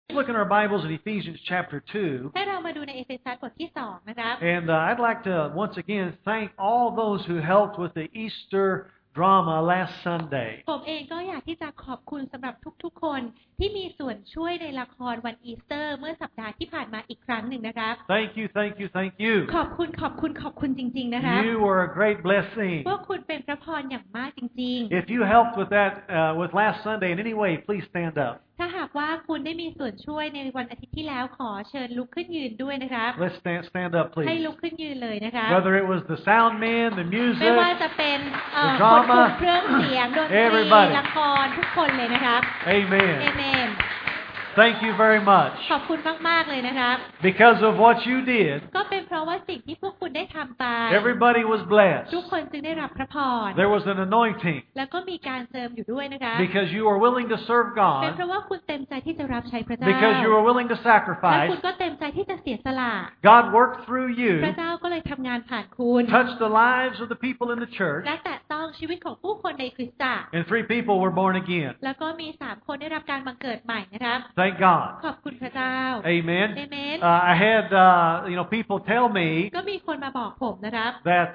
Look in our Bibles in Ephesians chapter 2. ให้เรามาดูในเอเฟซัสบทที่2นะครับ And I'd like to once again thank all those who helped with the Easter drama last Sunday. ผมเองก็อยากที่จะขอบคุณสำหรับทุกๆคนที่มีส่วนช่วยในละครวันอีสเตอร์เมื่อสัปดาห์ที่ผ่านมาอีกครั้งหนึ่งนะครับ Thank you, thank you, thank you. ขอบคุณจริงๆนะครับ You were a great blessing. พวกคุณเป็นพระพรอย่างมากจริง If you helped with that with last Sunday in any way, please stand up. ๆถ้าหากว่าคุณได้มีส่วนช่วยในวันอาทิตย์ที่แล้วขอเชิญลุกขึ้นยืนด้วยนะครับ Let's stand up, ให้ please. ลุกขึ้นยืนเลยนะครับ Whether it was the sound man, the ไม่ว่า music, จะเป็น the คนคุ drama, มเครื่องเสียงดนตรี everybody. ละครทุกคนเลยนะครับ เอ Amen. เมน Thank you very much. ขอบคุณมากๆเลยนะครับ Because of what you did, ก็เป็นเพราะว่าสิ่งที่พวกคุณได้ทำไป everybody was blessed. ทุกคนจึงได้รับพระพร There was an anointing แล้วก็มีการเจิมอยู่ด้วยนะคะ because you were willing to serve เป็น God, เพราะว่าคุณเต็มใจที่จะรับใช้พระเจ้า because you were willing to และ sacrifice. คุณก็เต็มใจที่จะเสียสละ God worked through พ you, ระเจ้าก็เลยทำงานผ่านคุณ touched the lives of the people in the church, และแตะต้องชีวิตของผู้คนในคริสตจักร and 3 people were born again. แล้วก็มี3คนได้รับการบังเกิดใหม่นะครับ Thank God. ขอบคุณพระเจ้า Amen. เอเมน I had people tell me ก็มีคนมาบอกผมนะครับ that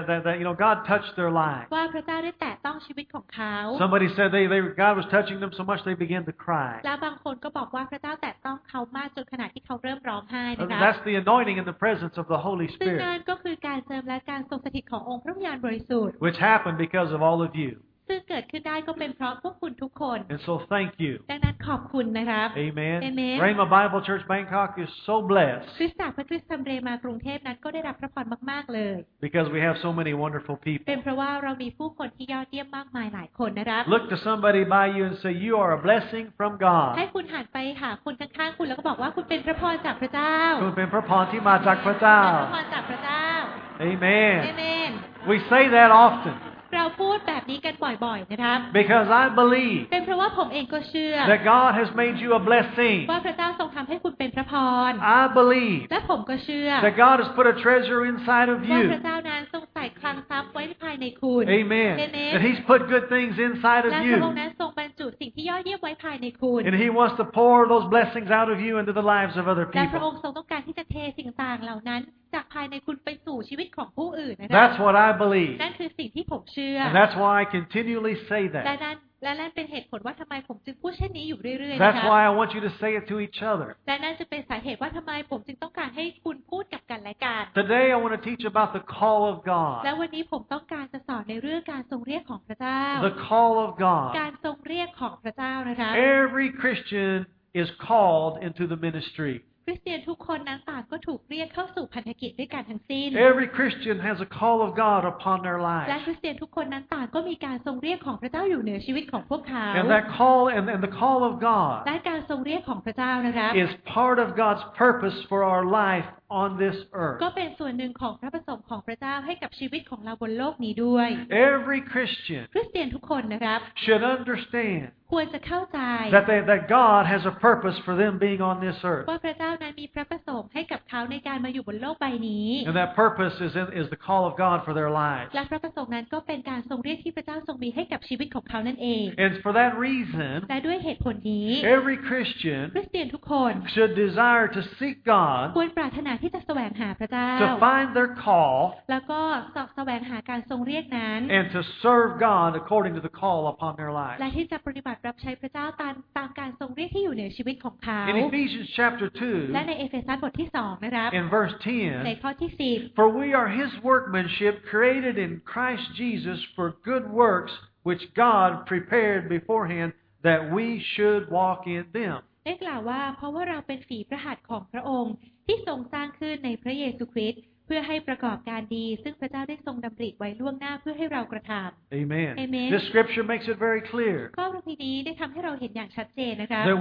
God touched their lives. ว่าพระเจ้าได้แตะต้องชีวิตของเขา Somebody said God was touching them so much they began to cry. แล้วบางคนก็บอกว่าพระเจ้าแตะต้องเขามากจนขนาดที่เขาเริ่มร้องไห้นะครับ That's the anointing in the presence of the Holy ซึ่ง Spirit, นั่นก็คือการเจิมและการทรงสถิตขององค์พระวิญญาณบริสุทธิ์ which happened because of all of you. ซึ่งเกิดขึ้นได้ก็เป็นเพราะพวกคุณทุกคน And so thank you. ดังนั้นขอบคุณนะครับ Amen. Amen. Rhema Bible Church Bangkok is so blessed คริสตจักรพระคริสต์ธรรมเรมากรุงเทพนั้นก็ได้รับพระพรมากๆเลย because we have so many wonderful เป็ people. นเพราะว่าเรามีผู้คนที่ยอดเยี่ยมมากมายหลายคนนะครับ Look to somebody by you and say, you are a blessing from ให้ God. คุณหันไปหาคนข้างๆคุณแล้วก็บอกว่าคุณเป็นพระพรจากพระเจ้าคุณเป็นพระพรที่มาจากพระเจ้าเป็นพระพรจากพระเจ้า Amen. เอเมน We say that often เราพูดแบบนี้กันบ่อยๆนะครับ because I believe เป็นเพราะว่าผมเองก็เชื่อ that God has made you a blessing. ว่าพระเจ้าทรงทำให้คุณเป็นพระพร I believe และผมก็เชื่อ that God has put a treasure inside of ว่า you. พระเจ้านั้นทรงใส่คลังทรัพย์ไว้ภายในคุณ Amen. Amen. That He's put good things inside และ of พระอง you. ค์นั้นทรงบรรจุสิ่งที่ยอดเยี่ยมไว้ภายในคุณ And He wants to pour those blessings out of you into the lives of other และพระอง people. ค์ทรงต้องการที่จะเทสิ่งต่างเหล่านั้นจากภายในคุณไปสู่ชีวิตของผู้อื่นนะครั That's what I believe. นั่นคือสิ่งที่ผมเชื่อ And that's why I continually say และ that. นั่นเป็นเหตุผลว่าทำไมผมจึงพูดเช่นนี้อยู่เรื่อยๆนะ That's ครับ why I want you to say it to each other. และนั่นจะเป็นสาเหตุว่าทำไมผมจึงต้องการให้คุณพูดกับกันและกัน Today I want to teach about the call of และ God. วันนี้ผมต้องการจะสอนในเรื่องการทรงเรียกของพระเจ้า The call of กา God. รทรงเรียกของพระเจ้านะคะ Every Christian is called into the ministry. คริสเตียนทุกคนนั้นต่างก็ถูกเรียกเข้าสู่พันธกิจด้วยกันทั้งสิ้น Every Christian has a call of God upon their และ lives. คริสเตียนทุกคนนั้นต่างก็มีการทรงเรียกของพระเจ้าอยู่เหนือชีวิตของพวกเขา And that call and the call of God และการทรงเรียกของพระเจ้านะครับ is part of God's purpose for our life on this ก็ earth. เป็นส่วนหนึ่งของพระประสงค์ของพระเจ้าให้กับชีวิตของเราบนโลกนี้ด้วย Every Christian คริสเตียนทุกคนนะครับ should understand ควรจะเข้าใจ that God has a purpose for them being on this earth. ว่าพระเจ้านั้นมีพระประสงค์ให้กับเขาในการมาอยู่บนโลกใบนี้ And that purpose is the call of God for their lives. และพระประสงค์นั้นก็เป็นการทรงเรียกที่พระเจ้าทรงมีให้กับชีวิตของเขานั่นเอง And for that reason, และด้วยเหตุผลนี้ every Christian คริสเตียนทุกคน should desire to seek คว God, รปรารถนาที่จะแสวงหาพระเจ้า to find their call, แล้วก็แสวงหาการทรงเรียกนั้น and to serve God according to the call upon their และ lives. ที่จะปฏิบัติรับใช้พระเจ้าตามการทรงเรียกที่อยู่เหนือชีวิตของเขา In Ephesians chapter และ 2, ในเอเฟซัสบทที่2นะครับ in verse ใน 10, ข้อที่ For we are His workmanship, created in Christ Jesus for good works, which God prepared beforehand that we should walk in them. 10ได้กล่าวว่าเพราะว่าเราเป็นฝีพระหัตถ์ของพระองค์ที่ทรงสร้างขึ้นในพระเยซูคริสต์เพื่อให้ประกอบการดีซึ่งพระเจ้าได้ทรงดำริไว้ล่วงหน้าเพื่อให้เรากระทำ Amen. Amen. This scripture makes it very clear ข้อพระคัมภีร์นี้ได้ทำให้เราเห็นอย่างชัดเจนนะคะ that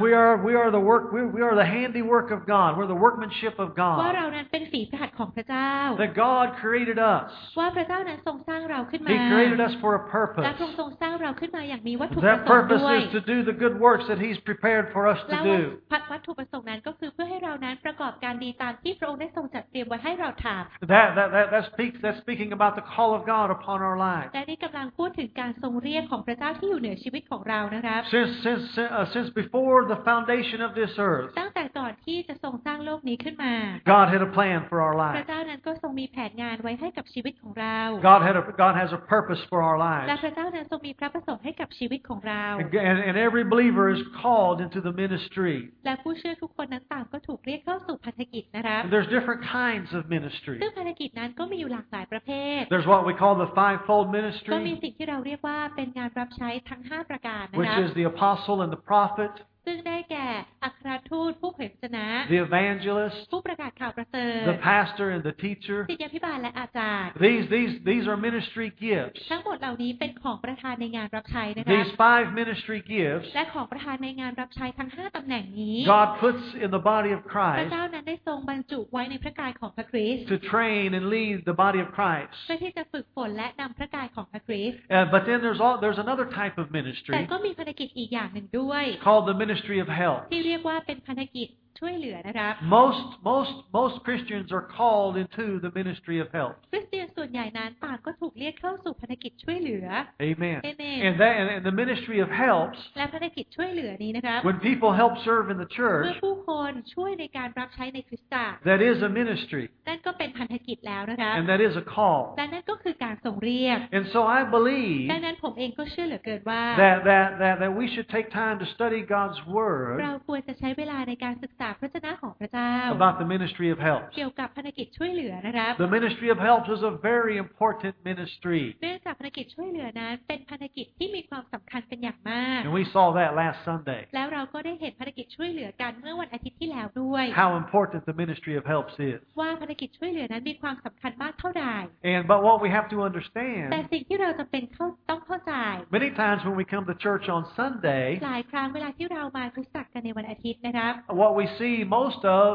we are the handiwork of God. We're the workmanship of ว่า God. เรานั้นเป็นฝีพระหัตถ์ของพระเจ้า That God created us. ว่าพระเจ้านั้นทรงสร้างเราขึ้นมา He created us for a และ purpose. พระองค์ทรงสร้างเราขึ้นมาอย่างมีวัตถุประ That สงค์ purpose ด้วย is to do the good works that He's prepared for us และ to do. วัตถุประสงค์นั้นก็คือเพื่อให้เรานั้นประกอบการดีตามที่พระองค์ได้ทรงจัดเตรียมไว้ให้เราท That's speaking about the call of God upon our lives. และนี่กำลังพูดถึงการทรงเรียกของพระเจ้าที่อยู่เหนือชีวิตของเรานะครับ Since before the foundation of this earth, ตั้งแต่ก่อนที่จะทรงสร้างโลกนี้ขึ้นมา God had a plan for our พ lives. ระเจ้านั้นก็ทรงมีแผนงานไว้ให้กับชีวิตของเรา God has a purpose for our และ lives. พระเจ้านั้นทรงมีพระประสงค์ให้กับชีวิตของเรา And every believer is called into the ministry. และผู้เชื่อทุกคนนั้นต่างก็ถูกเรียกเข้าสู่พันธกิจนะครับ And there's different kinds of ministry. ซึ่งพันธกิจนั้นก็มีอยู่หลากหลายประเภท There's what we call the fivefold ก็มี ministry, สิ่งที่เราเรียกว่าเป็นงานรับใช้ทั้ง5ประการนะ which ครับ is the apostle and the prophet, ซึ่งได้แก่อัครทูตผู้เผยพระชนะ the evangelist, ผู้ประกาศข่าวประเสริฐ the pastor, and the teacher. ศิษยาภิบาลและอาจารย์ These are ministry gifts. ทั้งหมดเหล่านี้เป็นของประธานในงานรับใช้นะครับ These 5 ministry gifts และของประธานในงานรับใช้ทั้ง5ตำแหน่งนี้ God puts in the body of พระ Christ เจ้านั้นได้ทรงบรรจุไว้ในพระกายของพระคริสต์ to train and lead the body of Christ. เพื่อที่จะฝึกฝนและนำพระกายของพระคริสต์ But then there's another type of แต่ ministry ก็มีภารกิจอีกอย่างหนึ่งด้วย called the ministry of help. ที่เรียกว่าเป็นภารกิจช่วยเหลือนะครับ Most Christians are called into the ministry of help. คริสเตียนส่วนใหญ่นั้นต่างก็ถูกเรียกเข้าสู่ภารกิจช่วยเหลือ Amen. Amen. And the ministry of helps, และภารกิจช่วยเหลือนี้นะครับ when people help serve in the เมื่ church, อผู้คนช่วยในการรับใช้ในคริสตจักร that is a ministry, นั่นก็เป็นพันธกิจแล้วนะครับ and that is a call. และนั่นก็คือการทรงเรียก And so I believe ดังนั้นผมเองก็เชื่อเหลือเกินว่า that we should take time to study God's Word เราควรจะใช้เวลาในการศึกษาพระวจนะของพระเจ้า about the ministry of helps. เกี่ยวกับภารกิจช่วยเหลือนะครับ The ministry of helps is a very important ministry, เนื่องจากภารกิจช่วยเหลือนั้นเป็นภารกิจที่มีความสำคัญเป็นอย่างมาก and we saw that last Sunday. แล้วเราก็ได้เห็นภารกิจช่วยเหลือกันเมื่อวันอาทิตย์ที่แล้วด้วย How important the ministry of helps is. ว่าภารกิจช่วยเหลือนั้นมีความสำคัญมากเท่าใด But what we have to แต่ understand, สิ่งที่เราจะเป็นต้องเข้าใจ many times when we come to church on Sunday, หลายครั้งเวลาที่เรามาคริสตจักรกันในวันอาทิตย์นะครับ what we see most of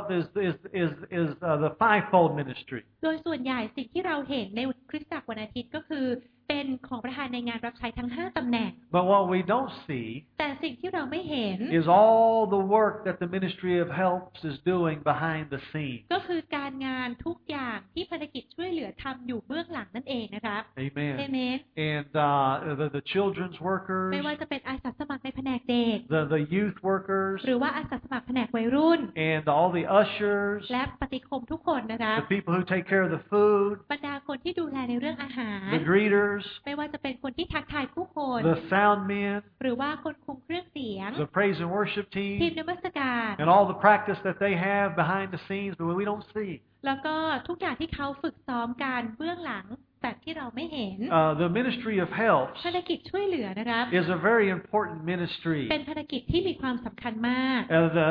is the fivefold ministry. โดยส่วนใหญ่สิ่งที่เราเห็นในคริสตจักรวันอาทิตย์ก็คือเป็นของประธานในงานรับใช้ทั้ง5ตำแหน่ง But what we don't see แต่สิ่งที่เราไม่เห็น is all the work that the ministry of helps is doing behind the scenes. ก็คือการงานทุกอย่างที่ภารกิจช่วยเหลือทำอยู่เบื้องหลังนั่นเองนะครับ Amen. เอเมน And the children's ไม่ workers, ว่าจะเป็นอาสาสมัครในแผนกเด็ก the youth workers, หรือว่าอาสาสมัครแผนกวัยรุ่น and all the ushers, และปฏิคมทุกคนนะครับ the people who take care of the food, บรรดาคนที่ดูแลในเรื่องอาหาร the greeters, ไม่ว่าจะเป็นคนที่ทักทายผู้คน the sound men, หรือว่าคนคุมเครื่องเสียง the praise and worship ทีม team, นมัสการ and all the practice that they have behind the scenes, but we don't see. แล้วก็ทุกอย่างที่เขาฝึกซ้อมการเบื้องหลังแต่ที่เราไม่เห็น The ministry of helps ภารกิจช่วยเหลือนะครับ is a very important ministry. เป็นภารกิจที่มีความสำคัญมาก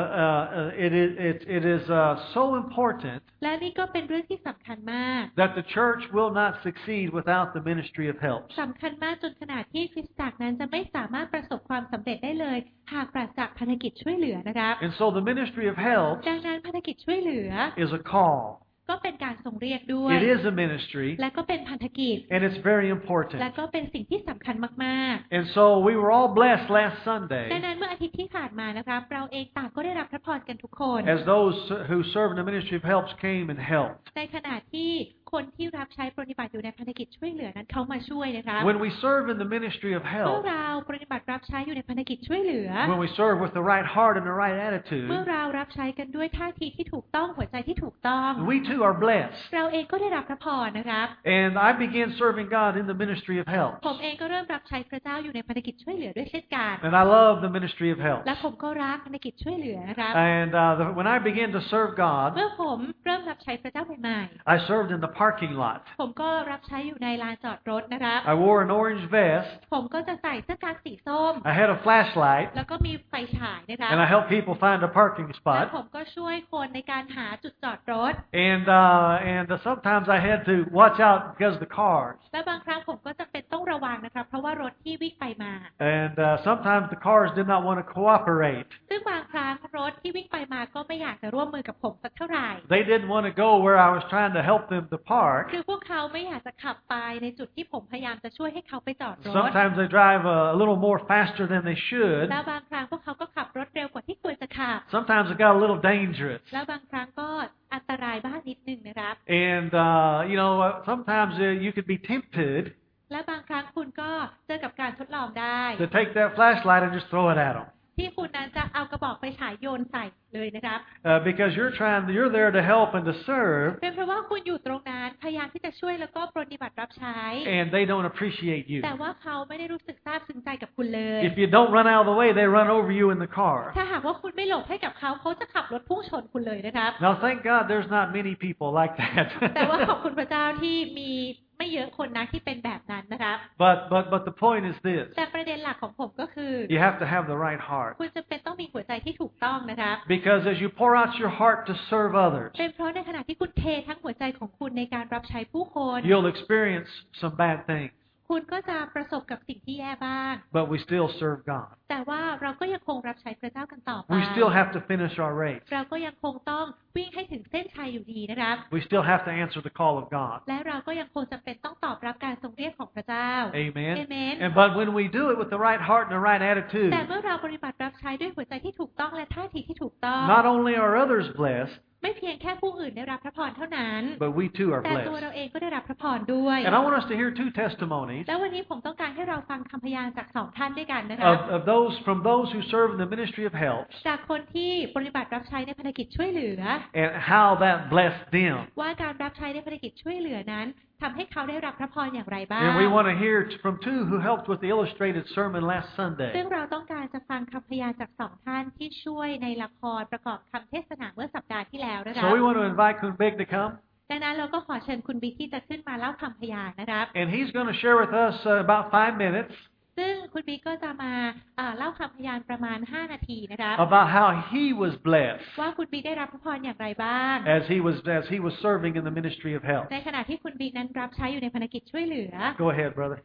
It is so important และนี่ก็เป็นเรื่องที่สำคัญมาก that the church will not succeed without the ministry of helps. สำคัญมากจนขนาดที่คริสตจักรนั้นจะไม่สามารถประสบความสำเร็จได้เลย หากปราศจากภารกิจช่วยเหลือนะครับ And so the ministry of helps ดังนั้นภารกิจช่วยเหลือ is a call. ก็เป็นการทรงเรียกด้วย It is a ministry, และก็เป็นพันธกิจ and it's very และ important. ก็เป็นสิ่งที่สำคัญมาก And so we were all blessed last ๆ ดัง Sunday นั้นเมื่ออาทิตย์ที่ผ่านมานะครับเราเองต่างก็ได้รับพระพรกันทุกคน as those who serve in the ministry of helps came and helped. ในขณะที่คนที่รับใช้ปฏิบัติอยู่ในพันธกิจช่วยเหลือนั้นเขามาช่วยนะครับ When we serve in the ministry of เมื่อ help, เราปฏิบัติรับใช้อยู่ในพันธกิจช่วยเหลือ when we serve with the right heart and the right เมื่อ attitude, เรารับใช้กันด้วยท่าทีที่ถูกต้องหัวใจที่ถูกต้อง we too are blessed. เราเองก็ได้รับพระพรนะครับ And I began serving God in the ministry of help. ผมเองก็เริ่มรับใช้พระเจ้าอยู่ในพันธกิจช่วยเหลือด้วยเช่นกัน And I love the ministry of help. และผมก็รักพันธกิจช่วยเหลือนะครับ And when I began to serve God, เมื่อผมเริ่มรับใช้พระเจ้าใหม่ I served in the parking lot. ๆผมก็รับใช้อยู่ในลานจอดรถนะครับ I wore an orange vest. ผมก็จะใส่เสื้อกั๊กสีส้ม I had a flashlight. แล้วก็มีไฟฉายนะครับ And I helped people find a parking แล้ว spot. ผมก็ช่วยคนในการหาจุดจอดรถ And sometimes I had to watch out because of the cars. และบางครั้งผมก็จะเป็นต้องระวังนะครับเพราะว่ารถที่วิ่งไปมา And sometimes the cars did not want to cooperate. ซึ่งบางครั้งรถที่วิ่งไปมาก็ไม่อยากจะร่วมมือกับผมสักเท่าไหร่ They didn't want to go where I was trying to help them to park. คือพวกเขาไม่อยากจะขับไปในจุดที่ผมพยายามจะช่วยให้เขาไปจอดรถ Sometimes they drive a little more faster than they should. แล้วบางครั้งพวกเขาก็ขับรถเร็วกว่าที่ควรจะขับ Sometimes it got a little dangerous. แล้วบางครั้งก็อันตรายบ้างนิดนึงนะครับ And sometimes you could be tempted และบางครั้งคุณก็เจอกับการทดลองได้ to take that flashlight and just throw it at them. ที่คุณนั้นจะเอากระบอกไฟฉายโยนใส่เลยนะครับ Because you're there to help and to serve. เป็นเพราะว่าคุณอยู่ตรงนั้นพยายามที่จะช่วยแล้วก็ปฏิบัติรับใช้ And they don't appreciate you. แต่ว่าเขาไม่ได้รู้สึกซาบซึ้งใจกับคุณเลย If you don't run out of the way, they run over you in the car. ถ้าหากว่าคุณไม่หลบให้กับเขาเขาจะขับรถพุ่งชนคุณเลยนะครับ Now, thank God there's not many people like that. แต่ว่าขอบคุณพระเจ้าที่มีไม่เยอะคนนะที่เป็นแบบนั้นนะครับ But the point is this. แต่ประเด็นหลักของผมก็คือ You have to have the right heart. คุณจะเป็นต้องมีหัวใจที่ถูกต้องนะครับ Because as you pour out your heart to serve others, เป็นเพราะในขณะที่คุณเททั้งหัวใจของคุณในการรับใช้ผู้คน you'll experience some bad things. คุณก็จะประสบกับสิ่งที่แย่บ้าง But we still serve God. แต่ว่าเราก็ยังคงรับใช้พระเจ้ากันต่อไป We still have to finish our race. เราก็ยังคงต้องวิ่งให้ถึงเส้นชัยอยู่ดีนะครับ We still have to answer the call of God. และเราก็ยังคงจำเป็นต้องตอบรับการทรงเรียกของพระเจ้า Amen. Amen. But when we do it with the right heart and the right attitude, แต่เมื่อเราปฏิบัติรับใช้ด้วยหัวใจที่ถูกต้องและท่าทีที่ถูกต้อง not only are others blessed, ไม่เพียงแค่ผู้อื่นได้รับพระพรเท่านั้น but we too are แต่ตัว blessed. เราเองก็ได้รับพระพรด้วย And I want us to hear two testimonies แล้ววันนี้ผมต้องการให้เราฟังคำพยานจากสองท่านด้วยกันนะครับ from those who serve in the ministry of helps จากคนที่ปฏิบัติรับใช้ในภารกิจช่วยเหลือ and how that blessed them. ว่าการรับใช้ในภารกิจช่วยเหลือนั้นทำให้เขาได้รับพระพรอย่างไรบ้าง And we want to hear from two who helped with the illustrated sermon last ซึ่ง Sunday. เราต้องการจะฟังคำพยานจากสองท่านที่ช่วยในละครประกอบคำเทศนาเมื่อสัปดาห์ที่แล้วนะคะ So we want to invite Kun Big to come. ดังนั้นเราก็ขอเชิญคุณบิ๊กที่จะขึ้นมาเล่าคำพยานนะครับ And he's going to share with us about 5 minutes ซึ่งคุณบิ๊กก็จะมาเล่าคำพยานประมาณ5นาทีนะครับ about how he was blessed ว่าคุณบิ๊กได้รับพระพรอย่างไรบ้าง as he was serving in the ministry of help. ในขณะที่คุณบิ๊กนั้นรับใช้อยู่ในภารกิจช่วยเหลือ Go ahead, brother.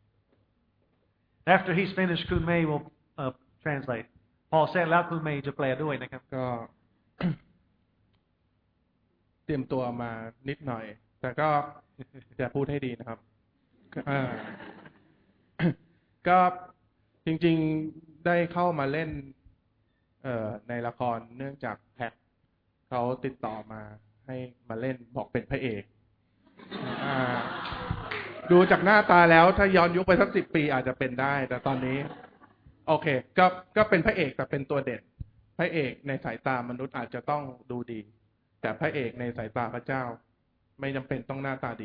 After he's finished, Kun May will translate. พอเสร็จแล้วคุณเมย์จะแปลด้วยนะครับก็ เตรียมตัวมานิดหน่อย แต่ก็จะพูดให้ดีนะครับ ก็จริงๆได้เข้ามาเล่นในละครเนื่องจากแพ็คเขาติดต่อมาให้มาเล่นบอกเป็นพระเอกดูจากหน้าตาแล้วถ้าย้อนยุคไปสัก10 ปีอาจจะเป็นได้ แต่ตอนนี้ โอเคก็เป็นพระเอกแต่เป็นตัวเด่นพระเอกในสายตามนุษย์อาจจะต้องดูดี แต่พระเอกในสายตาพระเจ้าไม่จำเป็นต้องหน้าตาดี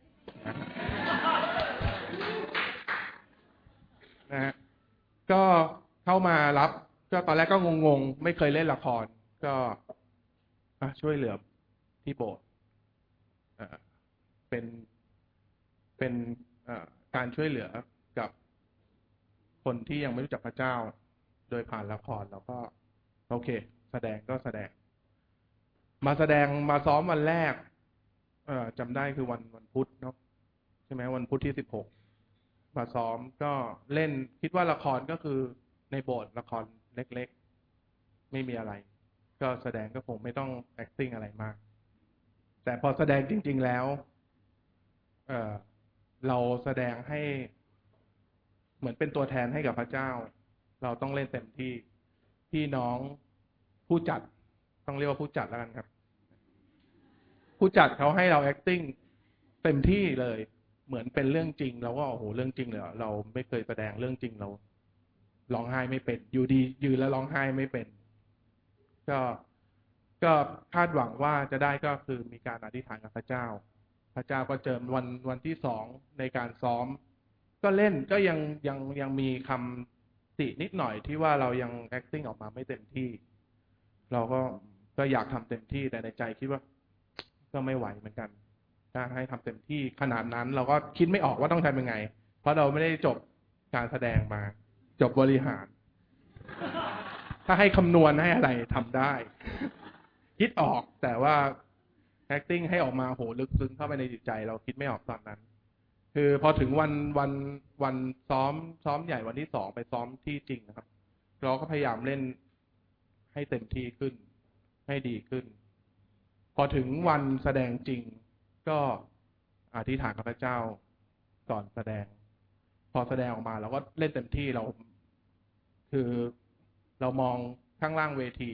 นะฮะก็เข้ามารับก็ตอนแรกก็งงๆไม่เคยเล่นละครก็ช่วยเหลือที่โบสถ์เป็นการช่วยเหลือกับคนที่ยังไม่รู้จักพระเจ้าโดยผ่านละครแล้วก็โอเคแสดงก็แสดงมาซ้อมวันแรกจำได้คือวันพุธเนาะใช่ไหมวันพุธที่16มาซ้อมก็เล่นคิดว่าละครก็คือในโบสถ์ละครเล็กๆไม่มีอะไรก็แสดงก็คงไม่ต้อง acting อะไรมากแต่พอแสดงจริงๆแล้วเราแสดงให้เหมือนเป็นตัวแทนให้กับพระเจ้าเราต้องเล่นเต็มที่พี่น้องผู้จัดต้องเรียกว่าผู้จัดแล้วกันครับผู้จัดเขาให้เรา acting เต็มที่เลยเหมือนเป็นเรื่องจริงเราก็โอ้โหเรื่องจริงเลยเราไม่เคยแสดงเรื่องจริงเราร้องไห้ไม่เป็นอยู่ดียืนแล้วร้องไห้ไม่เป็นก็คาดหวังว่าจะได้ก็คือมีการอธิษฐานกับพระเจ้าก็เจิมวันที่2ในการซ้อมก็เล่นก็ยังมีคำตินิดหน่อยที่ว่าเรายัง acting ออกมาไม่เต็มที่เราก็อยากทำเต็มที่แต่ในใจคิดว่าก็ไม่ไหวเหมือนกันถ้าให้ทำเต็มที่ขนาดนั้นเราก็คิดไม่ออกว่าต้องทำยังไงเพราะเราไม่ได้จบการแสดงมาจบบริหารถ้าให้คำนวณให้อะไรทำได้คิดออกแต่ว่า acting ให้ออกมาโหลึกซึ้งเข้าไปในจิตใจเราคิดไม่ออกตอนนั้นคือพอถึงวันซ้อมใหญ่วันที่2ไปซ้อมที่จริงนะครับเราก็พยายามเล่นให้เต็มที่ขึ้นให้ดีขึ้นพอถึงวันแสดงจริงก็อธิษฐานกับพระเจ้าก่อนแสดงพอแสดงออกมาเราก็เล่นเต็มที่เราคือเรามองข้างล่างเวที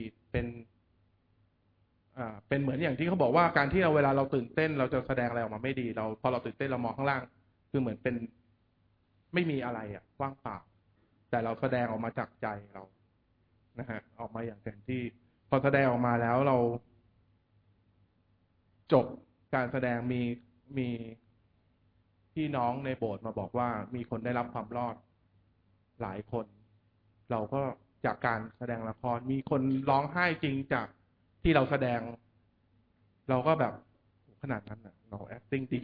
เป็นเหมือนอย่างที่เขาบอกว่าการที่เราเวลาเราตื่นเต้นเราจะแสดงอะไรออกมาไม่ดีเราพอเราตื่นเต้นเรามองข้างล่างคือเหมือนเป็นไม่มีอะไรว่างเปล่าแต่เราแสดงออกมาจากใจเรานะฮะออกมาอย่างเต็มที่พอแสดงออกมาแล้วเราจบการแสดงมีพี่น้องในโบสถ์มาบอกว่ามีคนได้รับความรอดหลายคนเราก็จากการแสดงละครมีคนร้องไห้จริงจากที่เราแสดงเราก็แบบขนาดนั้นเรา acting ดี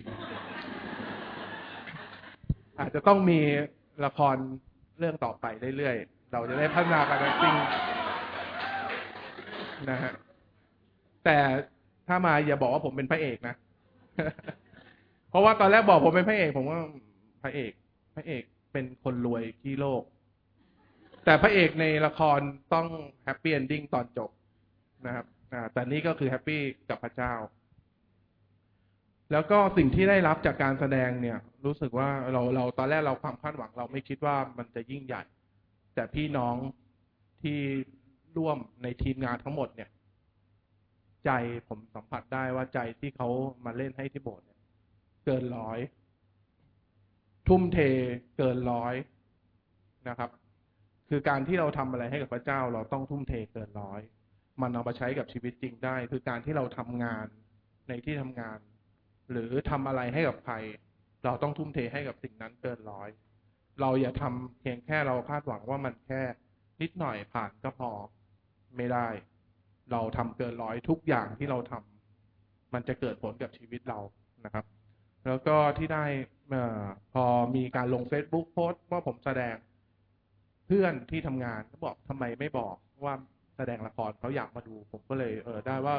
อาจจะต้องมีละครเรื่องต่อไปเรื่อยๆเราจะได้พัฒนาการ acting นะฮะแต่ถ้ามาอย่าบอกว่าผมเป็นพระเอกนะ เพราะว่าตอนแรกบอกผมเป็นพระเอกผมว่าพระเอกเป็นคนรวยขี้โลกแต่พระเอกในละครต้องแฮปปี้เอนดิ้งตอนจบนะครับแต่นี่ก็คือแฮปปี้กับพระเจ้าแล้วก็สิ่งที่ได้รับจากการแสดงเนี่ยรู้สึกว่าเราตอนแรกเราความคาดหวังเราไม่คิดว่ามันจะยิ่งใหญ่แต่พี่น้องที่ร่วมในทีมงานทั้งหมดเนี่ยใจผมสัมผัสได้ว่าใจที่เขามาเล่นให้ที่โบสถ์เนี่ยเกิน100ทุ่มเทเกิน100นะครับคือการที่เราทำอะไรให้กับพระเจ้าเราต้องทุ่มเทเกิน100มันเอามาใช้กับชีวิตจริงได้คือการที่เราทำงานในที่ทำงานหรือทำอะไรให้กับใครเราต้องทุ่มเทให้กับสิ่งนั้นเกิน100เราอย่าทำเพียงแค่เราคาดหวังว่ามันแค่นิดหน่อยผ่านก็พอไม่ได้เราทำเกิน100ทุกอย่างที่เราทำมันจะเกิดผลกับชีวิตเรานะครับแล้วก็ที่ได้พอมีการลง Facebook โพสต์ว่าผมแสดงเพื่อนที่ทำงานเขาบอกทำไมไม่บอกว่าแสดงละครเขาอยากมาดูผมก็เลยได้ว่า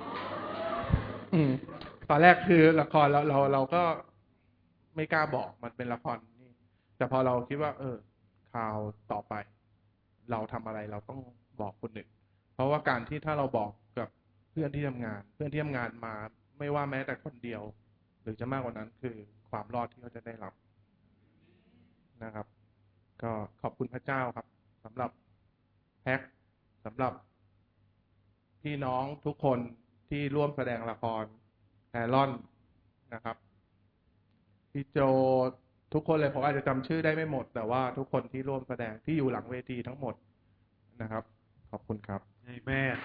ตอนแรกคือละครเราก็ไม่กล้าบอกมันเป็นละครนี่แต่พอเราคิดว่าคราวต่อไปเราทำอะไรเราต้องบอกคนอื่นเพราะว่าการที่ถ้าเราบอกกับเพื่อนที่ทำงานมาไม่ว่าแม้แต่คนเดียวหรือจะมากกว่านั้นคือความรอดที่เขาจะได้รับนะครับก็ขอบคุณพระเจ้าครับสำหรับแพ็คสำหรับพี่น้องทุกคนที่ร่วมแสดงละครแอรอนนะครับพี่โจทุกคนเลยผมอาจจะจำชื่อได้ไม่หมดแต่ว่าทุกคนที่ร่วมแสดงที่อยู่หลังเวทีทั้งหมดนะครับขอบคุณครับ Amen.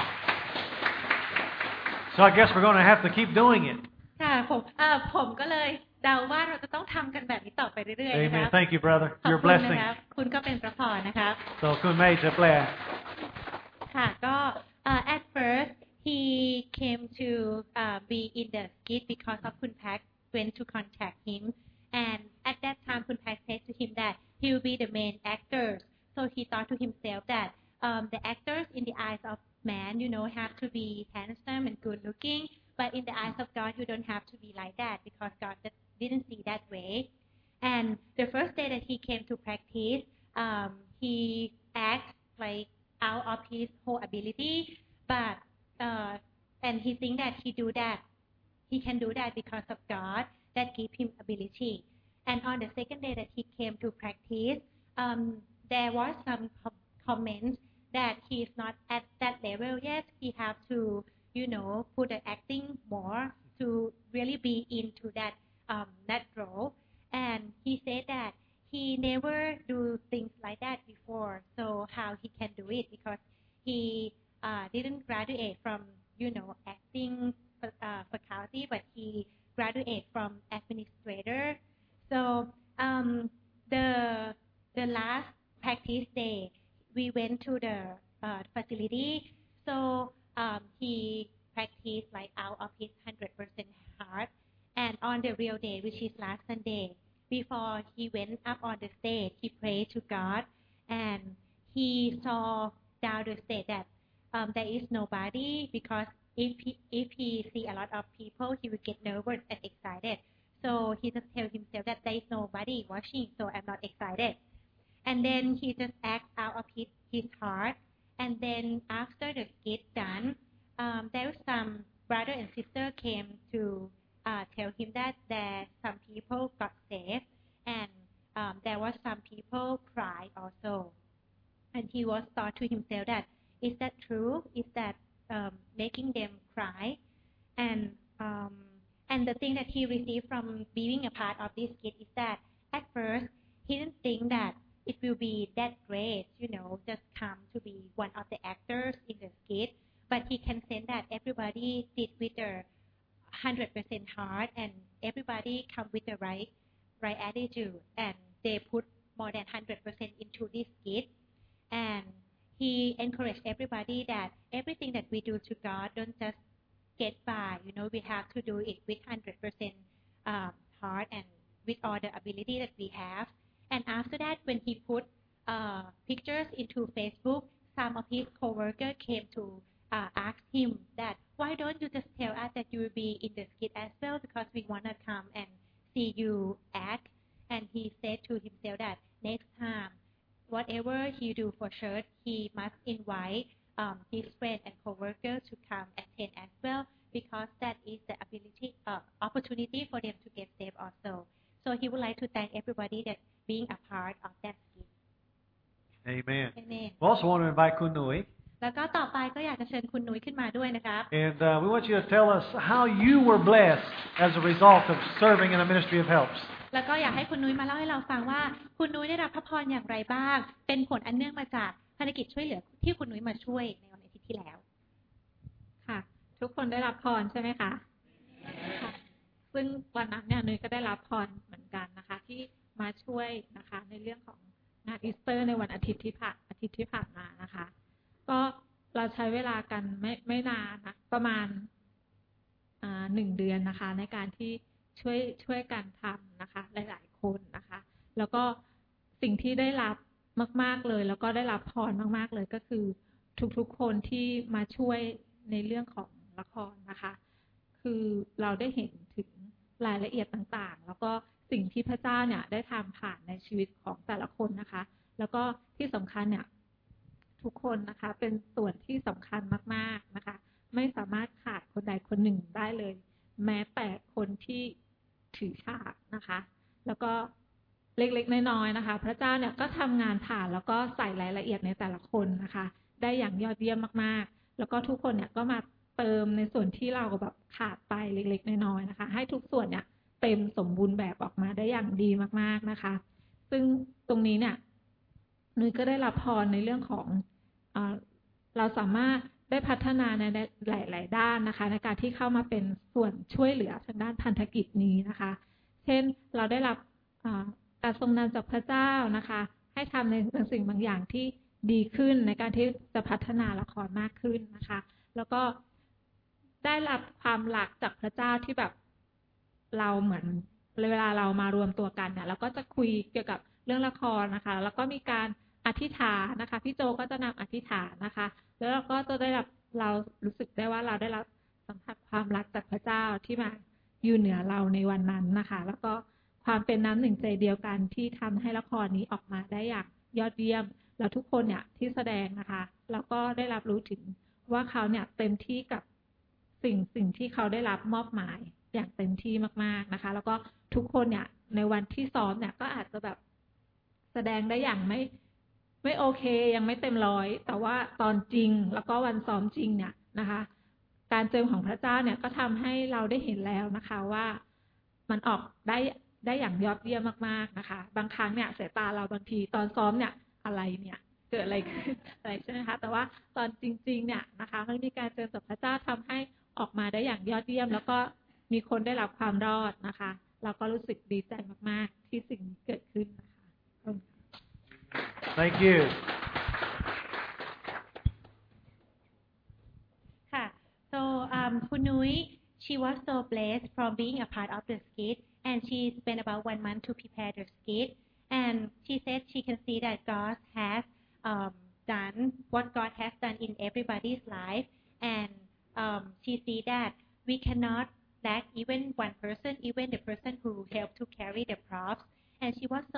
So I guess we're going to have to keep doing it. ค่ะผมก็เลยเดาว่าเราจะต้องทำกันแบบนี้ต่อไปเรื่อยๆนะครับ Amen. Thank you, brother. You're blessing. คุณก็เป็นพระพรนะครับ So คุณแม่จะแปลค่ะก็at first he came to be in the skit because of คุณแพ็ค went to contact him and at that time คุณแพ็ค said to him that he will be the main actor so he thought to himself that the actors in the eyes of man have to be handsome and good looking but in the eyes of God you don't have to be like that because God didn't see that way and the first day that he came to practice he acted like out of his whole ability but and he think that he can do that because of God that give him ability and on the second day that he came to practice there was some comments that he is not at that level yet he have to put the acting more to really be into that role and he said that he never do things like that before so how he can do it because he didn't graduate from acting faculty but he graduate from administrator so the last practice day we went to the facility so he practiced like out of his 100% heart and on the real day which is last Sunday before he went up on the stage he prayed to God and he saw down the stage that there is nobody because if he see a lot of people he would get nervous and excited So he just tell himself that there is nobody watching, so I'm not excited. And then he just acts out of his heart. And then after the skit done, there was some brother and sister came to tell him that there some people got saved, and there was some people cry also. And he was thought to himself that is that true? Is that making them cry? And the thing that he received from being a part of this skit is that at first he didn't think that it will be that great, just come to be one of the actors in the skit. But he can sense that everybody did with their 100% heart, and everybody come with the right attitude, and they put more than 100% into this skit. And he encouraged everybody that everything that we do to God don't just get by. We have to do it with 100% heart and with all the ability that we have. And after that, when he put pictures into Facebook, some of his co-workers came to ask him that, why don't you just tell us that you will be in the skit as well, because we want to come and see you act. And he said to himself that next time, whatever he do for church, he must invite his friend and co-workers to come attend as well, because that is the opportunity for them to get saved also. So he would like to thank everybody that being a part of that skit. Amen. Amen. We also want to invite Kun Nui. แล้วก็ต่อไปก็อยากจะเชิญคุณนุ้ยขึ้นมาด้วยนะครับ And we want you to tell us how you were blessed as a result of serving in a ministry of helps. แล้วก็อยากให้คุณนุ้ยมาเล่าให้เราฟังว่าคุณนุ้ยได้รับพระพรอย่างไรบ้างเป็นผลอันเนื่องมาจากภารกิจช่วยเหลือที่คุณนุ้ยมาช่วยในวันอาทิตย์ที่แล้วค่ะทุกคนได้รับพรใช่ไหมคะค่ะซึ่งวันนั้นเนี่ยนุ้ยก็ได้รับพรเหมือนกันนะคะที่มาช่วยนะคะในเรื่องของงานอีสเตอร์ในวันอาทิตย์ที่ผ่านมานะคะก็เราใช้เวลากันไม่นานนะประมาณ1 เดือนนะคะในการที่ช่วยกันทำนะคะหลายๆคนนะคะแล้วก็สิ่งที่ได้รับมากๆเลยแล้วก็ได้รับพรมากๆเลยก็คือทุกๆคนที่มาช่วยในเรื่องของละครนะคะคือเราได้เห็นถึงรายละเอียดต่างๆแล้วก็สิ่งที่พระเจ้าเนี่ยได้ทำผ่านในชีวิตของแต่ละคนนะคะแล้วก็ที่สำคัญเนี่ยทุกคนนะคะเป็นส่วนที่สำคัญมากๆนะคะไม่สามารถขาดคนใดคนหนึ่งได้เลยแม้แต่คนที่ถือฉากนะคะแล้วก็เล็กๆน้อยๆนะคะพระเจ้าเนี่ยก็ทำงานผ่านแล้วก็ใส่รายละเอียดในแต่ละคนนะคะได้อย่างยอดเยี่ยมมากๆแล้วก็ทุกคนเนี่ยก็มาเติมในส่วนที่เราแบบขาดไปเล็กๆน้อยๆนะคะให้ทุกส่วนเนี่ยเต็มสมบูรณ์แบบออกมาได้อย่างดีมากๆนะคะซึ่งตรงนี้เนี่ยนุ้ยก็ได้รับพรในเรื่องของเราสามารถได้พัฒนาในหลายๆด้านนะคะในการที่เข้ามาเป็นส่วนช่วยเหลือทางด้านพันธกิจนี้นะคะเช่นเราได้รับการทรงนำจากพระเจ้านะคะให้ทำในบางสิ่งบางอย่างที่ดีขึ้นในการที่จะพัฒนาละครมากขึ้นนะคะแล้วก็ได้รับความรักจากพระเจ้าที่แบบเราเหมือนเวลาเรามารวมตัวกันเนี่ยเราก็จะคุยเกี่ยวกับเรื่องละครนะคะแล้วก็มีการอธิษฐานนะคะพี่โจก็จะนำอธิษฐานนะคะแล้วเราก็จะได้รับเรารู้สึกได้ว่าเราได้รับสัมผัสความรักจากพระเจ้าที่มาอยู่เหนือเราในวันนั้นนะคะแล้วก็ความเป็นน้ำหนึ่งใจเดียวกันที่ทำให้ละครนี้ออกมาได้อย่างยอดเยี่ยมแล้วทุกคนเนี่ยที่แสดงนะคะแล้วก็ได้รับรู้ถึงว่าเขาเนี่ยเต็มที่กับสิ่งที่เขาได้รับมอบหมายอย่างเต็มที่มากๆนะคะแล้วก็ทุกคนเนี่ยในวันที่ซ้อมเนี่ยก็อาจจะแบบแสดงได้อย่างไม่โอเคยังไม่เต็มร้อยแต่ว่าตอนจริงแล้วก็วันซ้อมจริงเนี่ยนะคะการเจิมของพระเจ้าเนี่ยก็ทำให้เราได้เห็นแล้วนะคะว่ามันออกได้อย่างยอดเยี่ยมมากๆนะคะบางครั้งเนี่ยสายตาเราบางทีตอนซ้อมเนี่ยอะไรเนี่ยเกิดอะไรขึ้นอะไรใช่ไหมคะแต่ว่าตอนจริงๆเนี่ยนะคะมันมีการเจิมจากพระเจ้าทำให้ออกมาได้อย่างยอดเยี่ยมแล้วก็มีคนได้รับความรอดนะคะเราก็รู้สึกดีใจมากๆที่สิ่งนี้เกิดขึ้นนะคะ Thank you. ค่ะ so คุณนุ้ย she was so blessed from being a part of the skit and she spent about 1 month to prepare the skit and she said she can see that God has done what God has done in everybody's life and she see that we cannot that even one person, even the person who helped to carry the props, and she was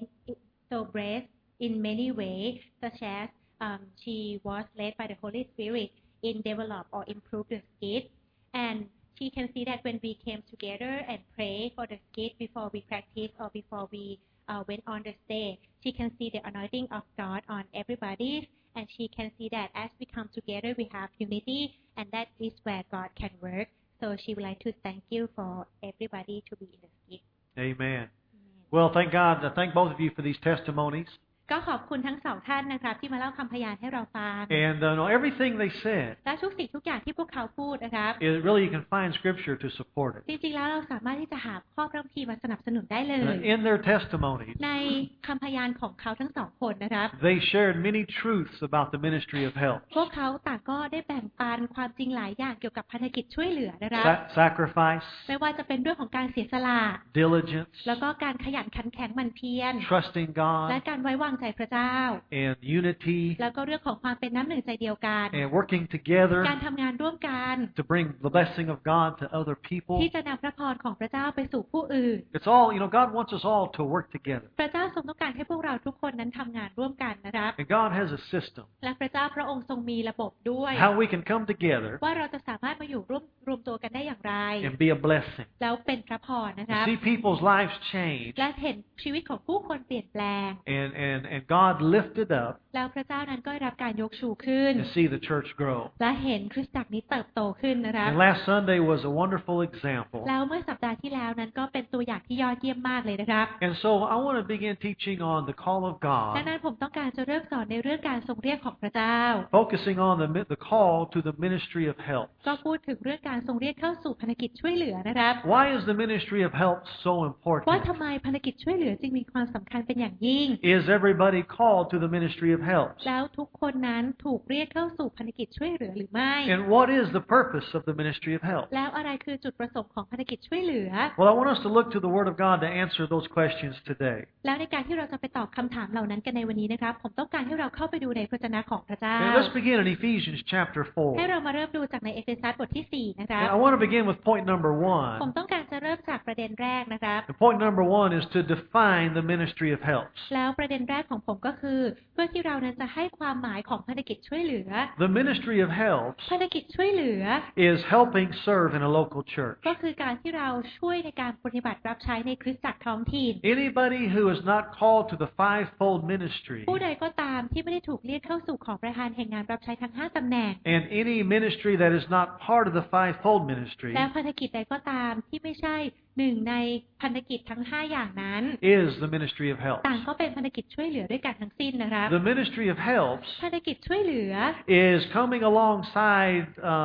so blessed in many ways, such as she was led by the Holy Spirit in develop or improve the skit, and she can see that when we came together and pray for the skit before we practice or before we went on the stage, she can see the anointing of God on everybody, and she can see that as we come together we have unity, and that is where God can work. So she would like to thank you for everybody to be in the skit. Amen. Well, thank God. Thank both of you for these testimonies. ก็ขอบคุณทั้งสองท่านนะครับที่มาเล่าคำพยานให้เราฟัง And everything they said, และทุกสิ่งทุกอย่างที่พวกเขาพูดนะครับ really you can find scripture to support it. จริงๆแล้วเราสามารถที่จะหาข้อพระคัมภีร์มาสนับสนุนได้เลย In their testimonies, ในคำพยานของเขาทั้งสองคนนะครับ they shared many truths about the ministry of help. พวกเขาต่างก็ได้แบ่งปันความจริงหลายอย่างเกี่ยวกับพันธกิจช่วยเหลือนะครับ Sacrifice, ไม่ว่าจะเป็นเรื่องของการเสียสละ diligence, แล้วก็การขยันขันแข็งหมั่นเพียร trusting และ God, การไว้วางใจพระเจ้า and unity, แล้วก็เรื่องของความเป็นน้ำหนึ่งใจเดียวกัน and working together การทำงานร่วมกัน to bring the blessing of God to other people. ที่จะนำพระพรของพระเจ้าไปสู่ผู้อื่น It's all, God wants us all to work together. พระเจ้าทรงต้องการให้พวกเราทุกคนนั้นทำงานร่วมกันนะครับ And God has a system และพระเจ้าพระองค์ทรงมีระบบด้วย how we can come together ว่าเราจะสามารถมาอยู่รวมตัวกันได้อย่างไร and be a blessing. แล้วเป็นพระพรนะครับ See people's lives change และเห็นชีวิตของผู้คนเปลี่ยนแปลง and God lifted up แล้วพระเจ้านั้นก็ได้รับการยกชูขึ้น and see the church grow. และเห็นคริสตจักรนี้เติบโตขึ้นนะครับ And last Sunday was a wonderful example. แล้วเมื่อสัปดาห์ที่แล้วนั้นก็เป็นตัวอย่างที่ยอดเยี่ยมมากเลยนะครับ And so I want to begin teaching on the call of ดัง God, นั้นผมต้องการจะเริ่มสอนในเรื่องการทรงเรียกของพระเจ้า focusing on the call to the ministry of help. ก็พูดถึงเรื่องการทรงเรียกเข้าสู่ภารกิจช่วยเหลือนะครับ Why is the ministry of help so ว่า important? ทำไมภารกิจช่วยเหลือจึงมีความสำคัญเป็นอย่างยิ่ง Is everybody called to the ministry of help? แล้วทุกคนนั้นถูกเรียกเข้าสู่ภารกิจช่วยเหลือหรือไม่ And what is the purpose of the ministry of help? แล้วอะไรคือจุดประสงค์ของภารกิจช่วยเหลือ Well, I want us to look to the Word of God to answer those questions today. แล้วในการที่เราจะไปตอบคำถามเหล่านั้นกันในวันนี้นะครับผมต้องการให้เราเข้าไปดูในพระวจนะของพระเจ้า And let's begin in Ephesians chapter ให้ 4. เรามาเริ่มดูจากในเอเฟซัสบทที่4นะครับ And I want to begin with point number ผม 1. ต้องการจะเริ่มจากประเด็นแรกนะครับ And point number 1 is to define the ministry of helps. แล้วประเด็นแรกของผมก็คือเพื่อที่เรานั้นจะให้ความหมายของภารกิจช่วยเหลือ The ministry of helps ภารกิจช่วยเหลือ is helping serve in a local church. ก็คือการที่เราช่วยในการปฏิบัติรับใช้ในคริสตจักรท้องถิ่น Anybody who is not called to the fivefold ministry ผู้ใดก็ตามที่ไม่ได้ถูกเรียกเข้าสู่ของประธานแห่งงานรับใช้ทั้ง5ตำแหน่ง and any ministry that is not part of the fivefold ministry และภารกิจใดก็ตามที่ไม่ใช่หนึ่งในพันธกิจทั้ง5อย่างนั้น is the ministry of helps. ต่างก็เป็นพันธกิจช่วยเหลือด้วยกันทั้งสิ้นนะครับ The ministry of helps พันธกิจช่วยเหลือ is coming alongside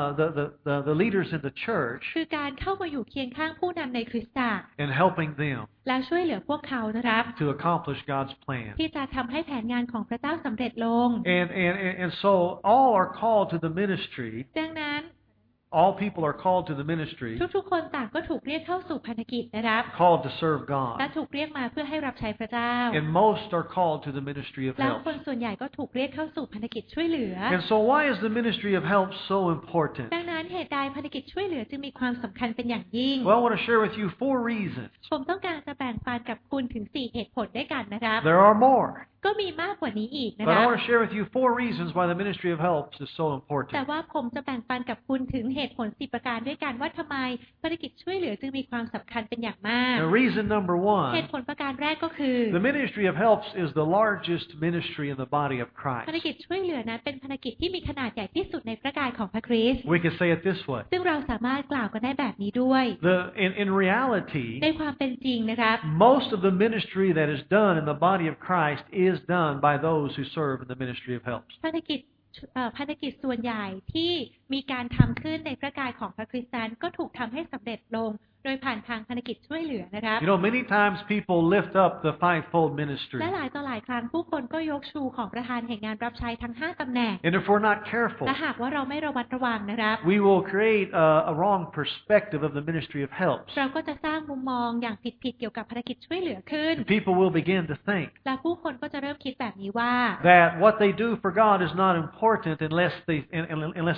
the leaders in the church คือการเข้ามาอยู่เคียงข้างผู้นำในคริสตจักร and helping them และช่วยเหลือพวกเขานะครับ to accomplish God's plan. ที่จะทำให้แผนงานของพระเจ้าสำเร็จลง And so all are called to the ministry. ดังนั้น All people are called to the ministry, ทุกๆคนต่างก็ถูกเรียกเข้าสู่พันธกิจนะครับ called to serve และ God. ถูกเรียกมาเพื่อให้รับใช้พระเจ้า And most are called to the ministry of แล้ว help. คนส่วนใหญ่ก็ถูกเรียกเข้าสู่พันธกิจช่วยเหลือ And so why is the ministry of help so important? ดังนั้นเหตุใดพันธกิจช่วยเหลือจึงมีความสำคัญเป็นอย่างยิ่ง Well, I want to share with you 4 reasons. ผมต้องการจะแบ่งปันกับคุณถึง4เหตุผลด้วยกันนะครับ There are more, ก็มีมากกว่านี้อีกนะ but ค I รับ want to share with you 4 reasons why the ministry of helps is so แต่ important. ว่าผมจะแบ่งปันกับคุณถึงเหตุผล10ประการด้วยกันว่าทำไมภารกิจช่วยเหลือจึงมีความสำคัญเป็นอย่างมาก And reason number เหตุ 1, ผลประการแรกก็คือ the ministry of helps is the largest ministry in the body of ภาร Christ. กิจช่วยเหลือนั้นเป็นภารกิจที่มีขนาดใหญ่ที่สุดในพระกายของพระคริสต์ We can say it this way. ซึ่งเราสามารถกล่าวกันได้แบบนี้ด้วย In reality, ในความเป็นจริงนะครับ most of the ministry that is done in the body of Christ is done by those who serve in the ministry of helps. ภารกิจส่วนใหญ่ที่มีการทำขึ้นในพระกายของพระคริสต์นั้นก็ถูกทำให้สำเร็จลงโดยผ่านทางภารกิจช่วยเหลือนะครับ You know, many times people lift up the fivefold ministry. และหลายต่อหลายครั้งผู้คนก็ยกชูของประธานแห่งงานรับใช้ทั้ง5ตำแหน่ง And if we're not careful, และหากว่าเราไม่ระมัดระวังนะครับ we will create a wrong perspective of the ministry of helps. เราก็จะสร้างมุมมองอย่างผิดๆเกี่ยวกับภารกิจช่วยเหลือขึ้น And people will begin to think และผู้คนก็จะเริ่มคิดแบบนี้ว่า that what they do for God is not important unless they serve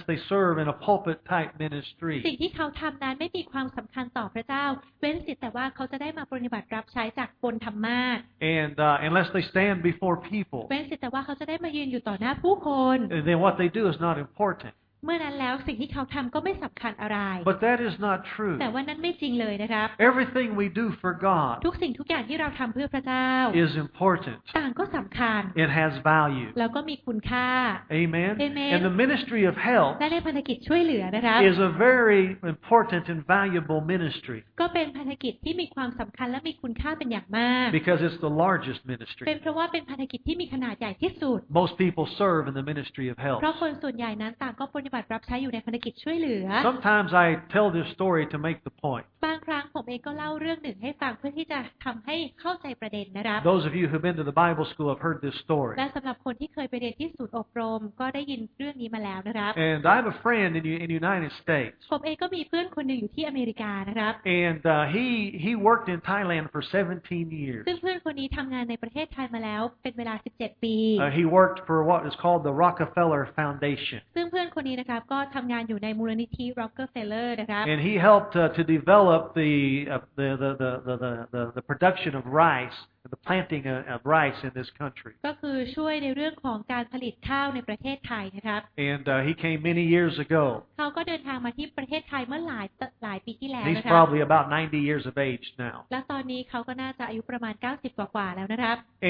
serve in a pulpit type ministry. สิ่งที่เขาทำนั้นไม่มีความสำคัญต่อพระเจ้าเว้นเสียแต่ว่าเขาจะได้มาปฏิบัติรับใช้จากบนธรรมาสน์ And unless they stand before people, เว้นเสียแต่ว่าเขาจะได้มายืนอยู่ต่อหน้าผู้คน then what they do is not important. เมื่อนั้นแล้วสิ่งที่เขาทำก็ไม่สำคัญอะไร But that is not true. แต่ว่านั้นไม่จริงเลยนะครับ Everything we do for God ทุกสิ่งทุกอย่างที่เราทำเพื่อพระเจ้า is important. ต่างก็สำคัญ It has value. แล้วก็มีคุณค่า Amen. Amen. And the ministry of help และในภารกิจช่วยเหลือนะครับ is a very important and valuable ministry ก็เป็นภารกิจที่มีความสำคัญและมีคุณค่าเป็นอย่างมาก because it's the largest เป็น ministry. เพราะว่าเป็นภารกิจที่มีขนาดใหญ่ที่สุด Most people serve in the ministry of help. เพราะคนส่วนใหญ่นั้นต่างก็ปฏิบัติรับใช้อยู่ในภารกิจช่วยเหลือ Sometimes I tell this story to make the point. บางครั้งผมเองก็เล่าเรื่องหนึ่งให้ฟังเพื่อที่จะทำให้เข้าใจประเด็นนะครับ Those of you who've been to the Bible school have heard this story. และสำหรับคนที่เคยไปเรียนที่ศูนย์อบรมก็ได้ยินเรื่องนี้มาแล้วนะครับ And I have a friend in the United States. ผมเองก็มีเพื่อนคนหนึ่งอยู่ที่อเมริกานะครับ And he worked in Thailand for 17 years. ซึ่งเพื่อนคนนี้ทำงานในประเทศไทยมาแล้วเป็นเวลา 17 ปี He worked for what is called the Rockefeller Foundation. ซึ่งเพื่อนคนนี้นะครับก็ทำงานอยู่ในมูลนิธิ Rockefeller นะครับ And he helped to develop the production of rice, the planting of rice in this country. ก็คือช่วยในเรื่องของการผลิตข้าวในประเทศไทยนะครับ And he came many years ago. เขาก็เดินทางมาที่ประเทศไทยเมื่อหลายปีที่แล้ว He's นะครับ probably about 90 years of age now. และตอนนี้เขาก็น่าจะอายุประมาณ 90 กว่าๆแล้วนะครับ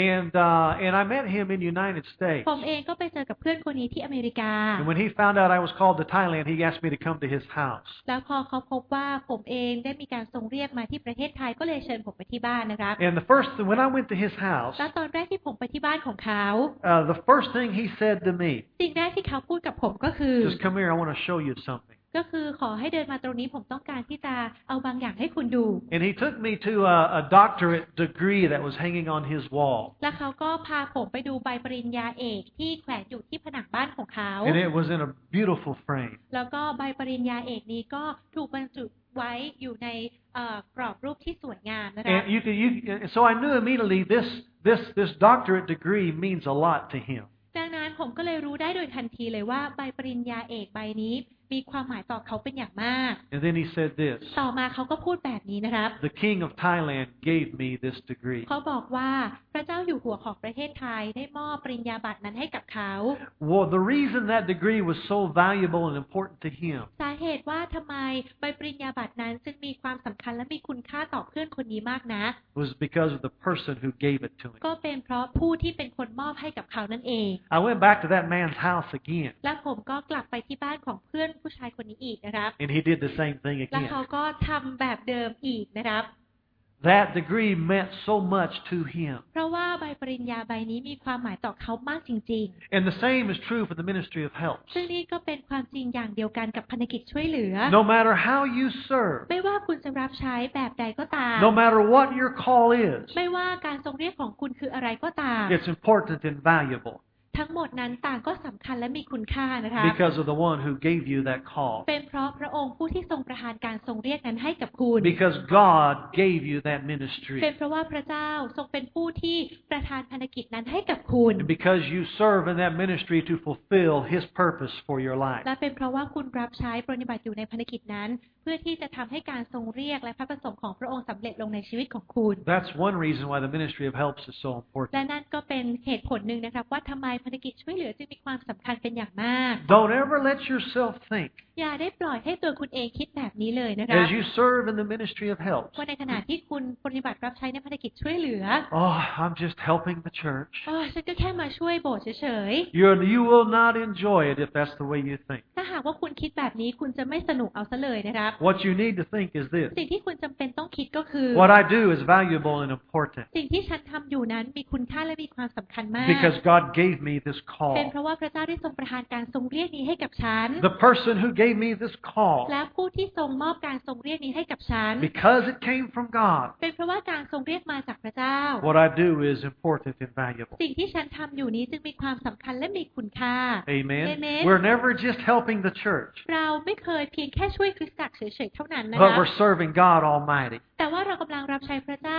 And I met him in the United States. ผมเองก็ไปเจอกับเพื่อนคนนี้ที่อเมริกา And when he found out I was called to Thailand, he asked me to come to his house. แล้วพอเขาพบว่าผมเองได้มีการทรงเรียกมาที่ประเทศไทยก็เลยเชิญผมไปที่บ้านนะครับ And when I went to his house, แล้วตอนแรกที่ผมไปที่บ้านของเขา the first thing he said to me, สิ่งแรกที่เขาพูดกับผมก็คือ just come here, I want to show you something. ก็คือขอให้เดินมาตรงนี้ผมต้องการที่จะเอาบางอย่างให้คุณดู And he took me to a doctorate degree that was hanging on his wall. และเขาก็พาผมไปดูใบปริญญาเอกที่แขวนอยู่ที่ผนังบ้านของเขา And it was in a beautiful frame. แล้วก็ใบปริญญาเอกนี้ก็ถูกบรรจุไว้อยู่ในกรอบรูปที่สวยงามนะคะ And so I knew immediately this doctorate degree means a lot to him. ดังนั้นผมก็เลยรู้ได้โดยทันทีเลยว่าใบปริญญาเอกใบนี้มีความหมายต่อเขาเป็นอย่างมาก And then he said this, ต่อมาเขาก็พูดแบบนี้นะครับ the king of Thailand gave me this degree. เขาบอกว่าพระเจ้าอยู่หัวของประเทศไทยได้มอบปริญญาบัตรนั้นให้กับเขา Well, the reason that degree was so valuable and important to him สาเหตุว่าทำไมใบปริญญาบัตรนั้นจึงมีความสำคัญและมีคุณค่าต่อเพื่อนคนนี้มากนะ was because of the person who gave it to him. ก็เป็นเพราะผู้ที่เป็นคนมอบให้กับเขานั่นเอง I went back to that man's house again, และผมก็กลับไปที่บ้านของเพื่อนผู้ชายคนนี้อีกนะครับ and he did the same thing และ again. เขาก็ทำแบบเดิมอีกนะครับ That degree meant so much to him. เพราะว่าใบปริญญาใบนี้มีความหมายต่อเขามากจริง And the same is true for the ministry of help. ๆ ซึ่งนี่ก็เป็นความจริงอย่างเดียวกันกับภารกิจช่วยเหลือ No matter how you serve, ไม่ว่าคุณจะรับใช้แบบใดก็ตาม no matter what your call is, ไม่ว่าการทรงเรียกของคุณคืออะไรก็ตาม it's important and valuable ทั้งหมดนั้นต่างก็สำคัญและมีคุณค่านะคะ because of the one who gave you that call. เป็นเพราะพระองค์ผู้ที่ทรงประทานการทรงเรียกนั้นให้กับคุณ Because God gave you that ministry. เป็นเพราะว่าพระเจ้าทรงเป็นผู้ที่ประทานภารกิจนั้นให้กับคุณ And because you serve in that ministry to fulfill His purpose for your life. และเป็นเพราะว่าคุณรับใช้ปฏิบัติอยู่ในภารกิจนั้น เพื่อที่จะทำให้การทรงเรียกและพระประสงค์ของพระองค์สำเร็จลงในชีวิตของคุณ That's one reason why the ministry of helps is so และ important. นั่นก็เป็นเหตุผลหนึ่งนะครับว่าทำไมภารกิจช่วยเหลือจึงมีความสำคัญเป็นอย่างมาก Don't ever let yourself think อย่าได้ปล่อยให้ตัวคุณเองคิดแบบนี้เลยนะคะ as you serve in the ministry of helps. ว่าในขณะที่คุณปฏิบัติรับใช้ในภารกิจช่วยเหลือ Oh, I'm just helping the church. ฉันก็แค่มาช่วยโบสถ์เฉย You will not enjoy it if that's the way you think. ๆถ้าหากว่าคุณคิดแบบนี้คุณจะไม่สนุกเอาซะเลยนะครับ What you need to think is this. สิ่งที่คุณจำเป็นต้องคิดก็คือ What I do is valuable and important สิ่งที่ฉันทำอยู่นั้นมีคุณค่าและมีความสำคัญมาก because God gave me this เป็น call. เพราะว่าพระเจ้าได้ทรงประทานการทรงเรียกนี้ให้กับฉัน The person who gave me this call, และผู้ที่ทรงมอบการทรงเรียกนี้ให้กับฉัน because it came from God, เป็นเพราะว่าการทรงเรียกมาจากพระเจ้า what I do is important and valuable. สิ่งที่ฉันทำอยู่นี้จึงมีความสำคัญและมีคุณค่า Amen. Amen. We're never just helping the church, เราไม่เคยเพียงแค่ช่วยคริสตจักรเฉยๆเท่านั้นนะ but คะ we're serving God Almighty. แต่ว่าเรากำลังรับใช้พระเจ้าผู้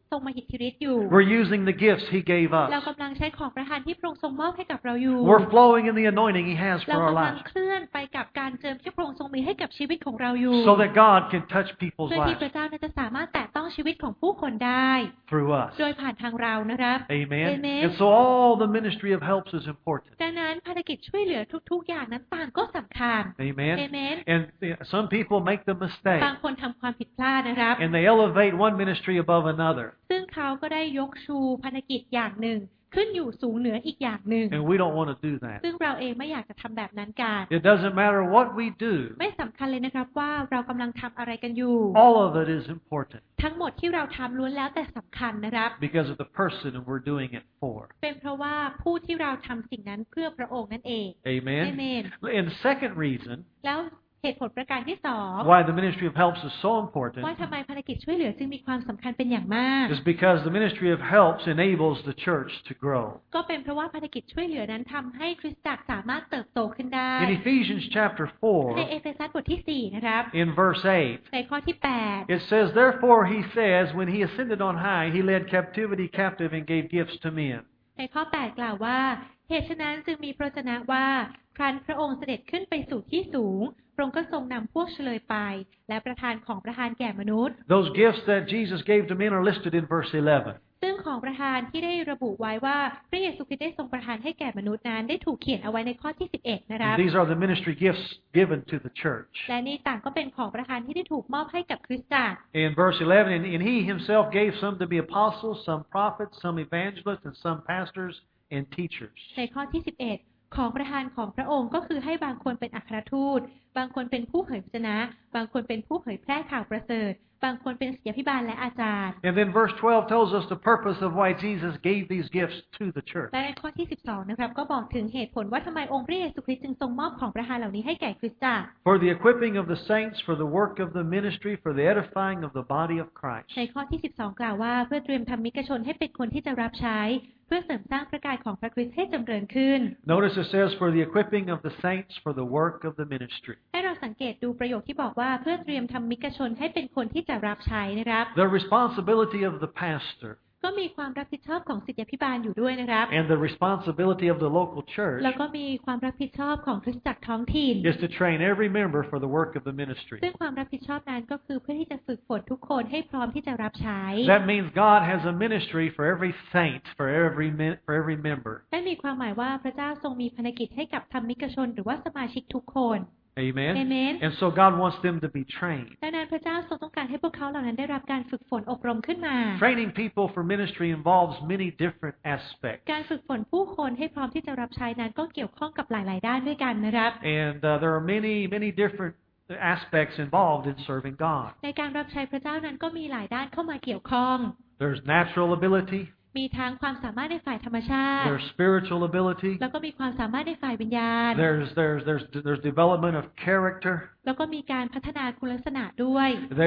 ทรงมหิทธิฤทธิ์อยู่ We're using the gifts He gave เรา us. กำลังใช้ของประทานที่พระองค์ทรงมอบให้กับเราอยู่ We're flowing in the anointing He has เรา for our กำลัง lives เคลื่อนไปกับการเจิมที่พระองค์ทรงมีให้กับชีวิตของเราอยู่ so that God can touch people's เพื่อที่ lives พระเจ้านั้นจะสามารถแตะต้องชีวิตของผู้คนได้ through us. โดยผ่านทางเรานะครับ Amen. Amen. And so all the ministry of helps is important. ดังนั้นภารกิจช่วยเหลือทุกๆอย่างนั้นต่างก็สำคัญ Amen. Amen. And some people make the mistake บางคนทำความผิดพลาดนะครับ and they elevate one ministry above another. ซึ่งเขาก็ได้ยกชูภารกิจอย่างหนึ่งขึ้นอยู่สูงเหนืออีกอย่างหนึ่ง And we don't want to do that. ซึ่งเราเองไม่อยากจะทำแบบนั้นกัน It doesn't matter what we do. ไม่สำคัญเลยนะครับว่าเรากำลังทำอะไรกันอยู่ All of it is important ทั้งหมดที่เราทำล้วนแล้วแต่สำคัญนะครับ because of the person we're doing it for. เป็นเพราะว่าผู้ที่เราทำสิ่งนั้นเพื่อพระองค์นั่นเอง Amen. Amen. And the second reason แล้วเหตุผลประการที่สอง why the ministry of helps is so important ว่าทำไมภารกิจช่วยเหลือจึงมีความสำคัญเป็นอย่างมาก is because the ministry of helps enables the church to grow. ก็เป็นเพราะว่าภารกิจช่วยเหลือนั้นทำให้คริสตจักรสามารถเติบโตขึ้นได้ In Ephesians chapter ใน 4, เอเฟซัสบทที่4นะครับ in verse 8, ในข้อที่8 it says, Therefore he says, when he ascended on high, he led captivity captive and gave gifts to men. ในข้อ8กล่าวว่าเหตุฉะนั้นจึงมีพระวจนะว่าครั้นพระองค์เสด็จขึ้นไปสู่ที่สูงพระองค์ก็ทรงนำพวกเฉลยไปและประทานของประทานแก่มนุษย์ Those gifts that Jesus gave to men are listed in verse 11. ซึ่งของประทานที่ได้ระบุไว้ว่าพระเยซูคริสต์ได้ทรงประทานให้แก่มนุษย์นั้นได้ถูกเขียนเอาไว้ในข้อที่11นะครับ And these are the ministry gifts given to the church. และนี่ต่างก็เป็นของประทานที่ได้ถูกมอบให้กับคริสตจักร In verse 11, and he himself gave some to be apostles, some prophets, some evangelists, and some pastors and teachers. ในข้อที่11ของประทานของพระองค์ก็คือให้บางคนเป็นอัครทูตบางคนเป็นผู้เผยพระวจนะบางคนเป็นผู้เผยแพร่ข่าวประเสริฐบางคนเป็นศิษยาภิบาลและอาจารย์ And then verse 12 tells us the purpose of why Jesus gave these gifts to the church. และในข้อที่12นะครับก็บอกถึงเหตุผลว่าทำไมองค์พระเยซูคริสต์จึงทรงมอบของประทานเหล่านี้ให้แก่คริสตจักร For the equipping of the saints, for the work of the ministry, for the edifying of the body of Christ. ในข้อที่12กล่าวว่าเพื่อเตรียมทำมิกชนให้เป็นคนที่จะรับใช้เพื่อเสริมสร้างพระกายของพระคริสต์ให้จำเริญขึ้น Notice it says for the equipping of the saints for the work of the ministry. ให้เราสังเกตดูประโยคที่บอกว่าเพื่อเตรียมทำมิกชนให้เป็นคนที่จะรับใช้นะครับ The responsibility of the pastor ก็มีความรับผิดชอบของศิษยาภิบาลอยู่ด้วยนะครับ and the responsibility of the local church แล้วก็มีความรับผิดชอบของคริสตจักรท้องถิ่น is to train every member for the work of the ministry. ซึ่งความรับผิดชอบนั้นก็คือเพื่อที่จะฝึกฝนทุกคนให้พร้อมที่จะรับใช้ That means God has a ministry for every saint, for every member. นั่นมีความหมายว่าพระเจ้าทรงมีภารกิจให้กับธรรมิกชนหรือว่าสมาชิกทุกคน Amen. Amen. And so God wants them to be trained. ดังนั้นพระเจ้าทรงต้องการให้พวกเขาเหล่านั้นได้รับการฝึกฝนอบรมขึ้นมา Training people for ministry involves many different aspects. การฝึกฝนผู้คนให้พร้อมที่จะรับใช้นั้นก็เกี่ยวข้องกับหลาย ๆ ด้านด้วยกันนะครับ And there are many different aspects involved in serving God. ในการรับใช้พระเจ้านั้นก็มีหลายด้านเข้ามาเกี่ยวข้อง There's natural ability. มีทั้งความสามารถในฝ่ายธรรมชาติ There's spiritual ability. แล้วก็มีความสามารถในฝ่ายวิญญาณ There's development of character. แล้วก็มีการพัฒนาคุณลักษณะด้วย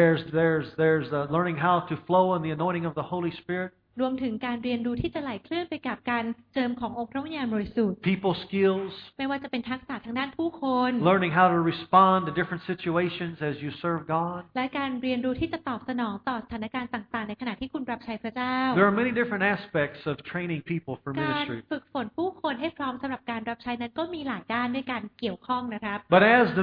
There's learning how to flow in the anointing of the Holy Spirit. รวมถึงการเรียนรู้ที่จะไหลเคลื่อนไปกับการเจิมขององค์พระวิญญาณบริสุทธิ์ People skills. ไม่ว่าจะเป็นทักษะทางด้านผู้คน Learning how to respond to different situations as you serve God. และการเรียนรู้ที่จะตอบสนองต่อสถานการณ์ต่างๆในขณะที่คุณรับใช้พระเจ้า There are many different aspects of training people for การ ministry. ฝึกฝนผู้คนให้พร้อมสำหรับการรับใช้นั้นก็มีหลายด้านด้วยกันเกี่ยวข้องนะครับ But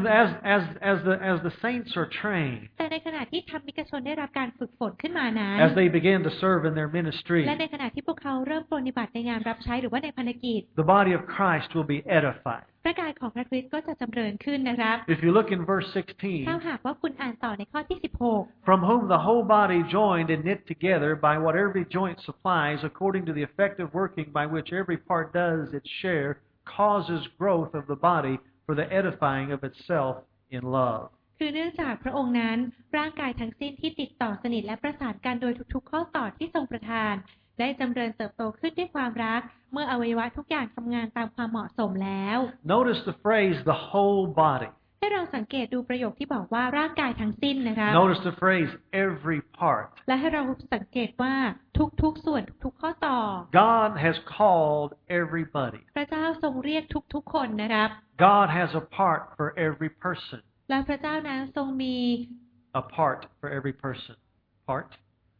as the saints are trained, แต่ในขณะที่ธรรมิกชนได้รับการฝึกฝนขึ้นมานั้น as they begin to serve in their ministry, และในขณะที่พวกเขาเริ่มปฏิบัติในงานรับใช้หรือว่าในภารกิจ the body of Christ will be edified. พระกายของพระคริสต์ก็จะจำเริญขึ้นนะครับ If you look in verse ถ้า 16, หากว่าคุณอ่านต่อในข้อที่ from whom the whole body joined and knit together by what every joint supplies, according to the effective working by which every part does its share, causes growth of the body for the edifying of itself in love. คือเนื่องจากพระองค์นั้นร่างกายทั้งสิ้นที่ติดต่อสนิทและประสานกันโดยทุกๆข้อต่อที่ทรงประทานได้จำเริญเติบโตขึ้นด้วยความรักเมื่ออวัยวะทุกอย่างทำงานตามความเหมาะสมแล้ว Notice the phrase, the whole body. ให้เราสังเกตดูประโยคที่บอกว่าร่างกายทั้งสิ้นนะคะ Notice the phrase, every part. และให้เราสังเกตว่าทุกๆส่วนทุกๆข้อต่อ God has called everybody. พระเจ้าทรงเรียกทุกๆคนนะครับ God has a part for every person. และพระเจ้านั้นทรงมี A part for every person. Part?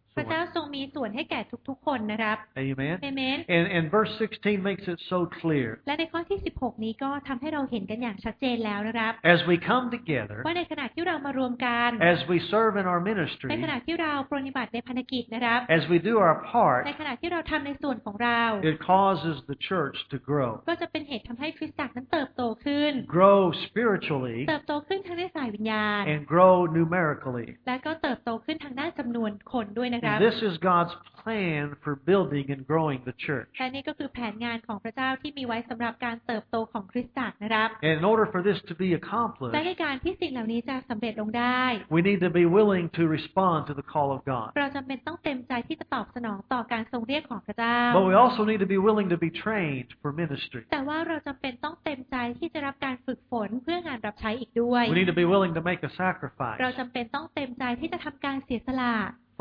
พระเจ้าทรงมีส่วนให้แก่ทุกๆคนนะครับ Amen. Amen. And verse 16 makes it so clear. และในข้อที่16นี้ก็ทำให้เราเห็นกันอย่างชัดเจนแล้วนะครับ As we come together, ว่าในขณะที่เรามารวมกัน as we serve in our ใน ministry, ขณะที่เราปฏิบัติในภารกิจนะครับ as we do our part, ในขณะที่เราทำในส่วนของเรา it causes the church to grow. ก็จะเป็นเหตุทำให้คริสตจักรนั้นเติบโตขึ้น Grow spiritually เติบโตขึ้นทางด้านสายวิญญาณ and grow numerically. และก็เติบโตขึ้นทางด้านจำนวนคนด้วยนะครับ This is God's plan for building and growing the church. และนี่ก็คือแผนงานของพระเจ้าที่มีไว้สำหรับการเติบโตของคริสตจักรนะครับ And in order for this to be และ accomplished, ในการที่สิ่งเหล่านี้จะสำเร็จลงได้ we need to be willing to respond to the call of God. เราจำเป็นต้องเต็มใจที่จะตอบสนองต่อการทรงเรียกของพระเจ้า But we also need to be willing to be trained for ministry. แต่ว่าเราจำเป็นต้องเต็มใจที่จะรับการฝึกฝนเพื่องานรับใช้อีกด้วย We need to be willing to make a sacrifice เราจำเป็นต้องเต็มใจที่จะทำการเสียสละ